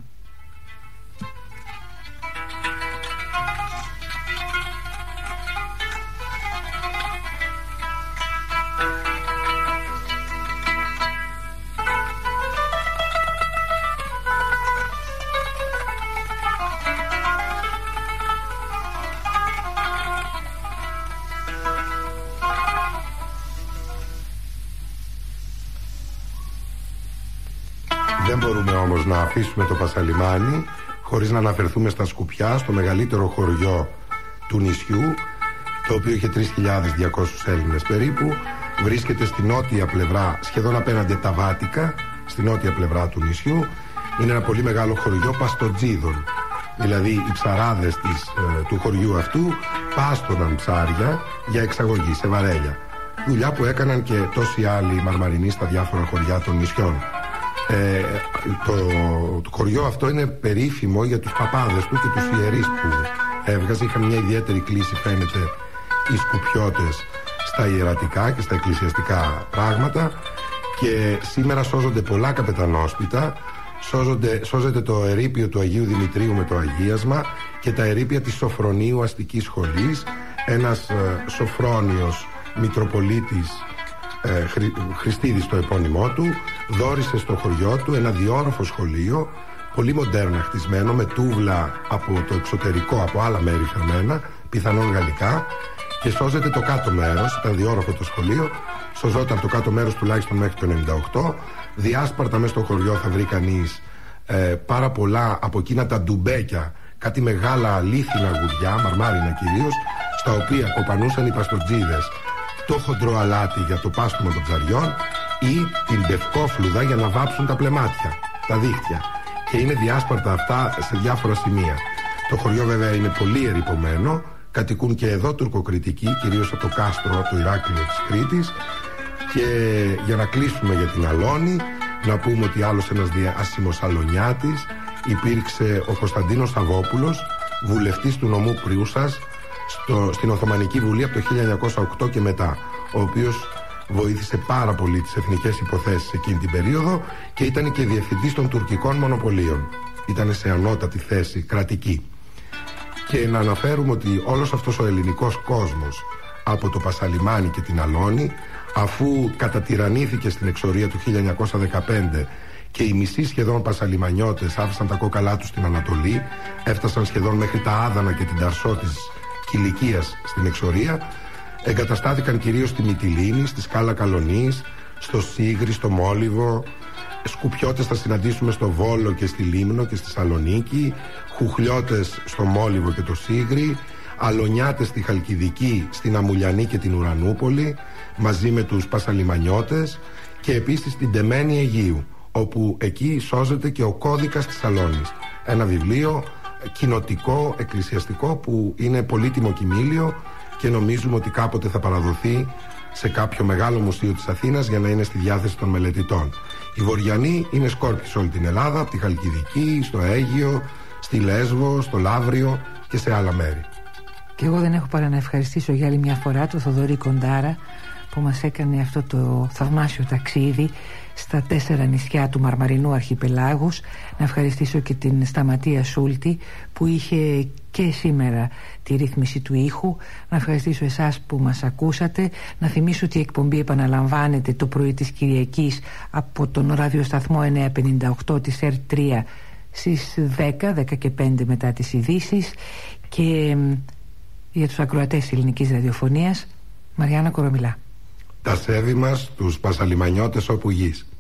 Δεν μπορούμε όμως να αφήσουμε το Πασαλιμάνι χωρίς να αναφερθούμε στα Σκουπιά, στο μεγαλύτερο χωριό του νησιού, το οποίο είχε 3.200 Έλληνες περίπου. Βρίσκεται στη νότια πλευρά, σχεδόν απέναντι από τα Βάτικα, στη νότια πλευρά του νησιού. Είναι ένα πολύ μεγάλο χωριό παστοτζίδων. Δηλαδή οι ψαράδες του χωριού αυτού πάστοναν ψάρια για εξαγωγή σε βαρέλια. Δουλειά που έκαναν και τόσοι άλλοι Μαρμαρινοί στα διάφορα χωριά των νησιών. Το χωριό αυτό είναι περίφημο για τους παπάδες του και τους ιερείς που έβγαζε. Είχαν μια ιδιαίτερη κλίση, φαίνεται, οι Σκουπιώτες στα ιερατικά και στα εκκλησιαστικά πράγματα. Και σήμερα σώζονται πολλά καπετανόσπιτα. Σώζεται το ερείπιο του Αγίου Δημητρίου με το αγίασμα και τα ερείπια της Σοφρονίου Αστικής Σχολής. Ένας Σοφρόνιος Μητροπολίτης, Χριστίδης το επώνυμό του, δώρισε στο χωριό του ένα διόροφο σχολείο, πολύ μοντέρνα χτισμένο, με τούβλα από το εξωτερικό, από άλλα μέρη φερμένα, πιθανόν γαλλικά, και σώζεται το κάτω μέρος. Ήταν διόροφο το σχολείο, σωζόταν το κάτω μέρος τουλάχιστον μέχρι το 98. Διάσπαρτα μέσα στο χωριό θα βρει κανείς πάρα πολλά από εκείνα τα ντουμπέκια, κάτι μεγάλα αλήθινα γουριά, μαρμάρινα κυρίως, στα οποία κοπανούσαν οι παστοτζίδες το χοντρό αλάτι για το πάστομα των ψαριών ή την πευκόφλουδα για να βάψουν τα πλεμάτια, τα δίχτυα. Και είναι διάσπαρτα αυτά σε διάφορα σημεία. Το χωριό βέβαια είναι πολύ ερειπωμένο. Κατοικούν και εδώ τουρκοκριτικοί, κυρίως από το κάστρο, από το Ηράκλειο της Κρήτης. Και για να κλείσουμε για την Αλώνη, να πούμε ότι άλλος ένας διάσημος Αλωνιάτης υπήρξε ο Κωνσταντίνος Σαββόπουλος, βουλευτής του νομού Πριούσας στην Οθωμανική Βουλή από το 1908 και μετά, ο οποίος βοήθησε πάρα πολύ τις εθνικές υποθέσεις εκείνη την περίοδο και ήταν και διευθυντής των τουρκικών μονοπωλίων. Ήταν σε ανώτατη θέση κρατική. Και να αναφέρουμε ότι όλος αυτός ο ελληνικός κόσμος από το Πασαλιμάνι και την Αλώνη, αφού κατατυραννήθηκε στην εξορία του 1915 και οι μισοί σχεδόν Πασαλιμανιώτες άφησαν τα κόκαλά τους στην Ανατολή, έφτασαν σχεδόν μέχρι τα Άδανα και την Ταρσό της Κιλικίας στην εξορία, Εγκαταστάθηκαν κυρίως στη Μυτιλήνη, στη Σκάλα Καλονής, στο Σίγρη, στο Μόλιβο. Σκουπιώτες θα συναντήσουμε στο Βόλο και στη Λίμνο και στη Σαλονίκη. Χουχλιώτες στο Μόλιβο και το Σίγρη. Αλωνιάτες στη Χαλκιδική, στην Αμουλιανή και την Ουρανούπολη, μαζί με τους Πασαλιμανιώτες. Και επίσης στην Τεμένη Αιγείου, όπου εκεί σώζεται και ο κώδικας της Σαλώνης. Ένα βιβλίο κοινοτικό, εκκλησιαστικό, που είναι πολύτιμο κοιμήλιο και νομίζουμε ότι κάποτε θα παραδοθεί σε κάποιο μεγάλο μουσείο της Αθήνας για να είναι στη διάθεση των μελετητών. Οι Βοριανοί είναι σκόρπιοι σε όλη την Ελλάδα, από τη Χαλκιδική, στο Αίγιο, στη Λέσβο, στο Λαύριο και σε άλλα μέρη. Και εγώ δεν έχω παρά να ευχαριστήσω για άλλη μια φορά τον Θοδωρή Κοντάρα, που μας έκανε αυτό το θαυμάσιο ταξίδι στα 4 νησιά του Μαρμαρινού Αρχιπελάγους. Να ευχαριστήσω και την Σταματία Σούλτη που είχε και σήμερα τη ρύθμιση του ήχου. Να ευχαριστήσω εσάς που μας ακούσατε. Να θυμίσω ότι η εκπομπή επαναλαμβάνεται το πρωί της Κυριακής από τον ραδιοσταθμό 958 της ΕΡΤ3 στις 10 και 5 μετά τις ειδήσεις. Και για τους ακροατές της ελληνικής ραδιοφωνίας, Μαριάννα Κορομιλά. Τα σέβη μας τους Πασαλιμανιώτες όπου γης.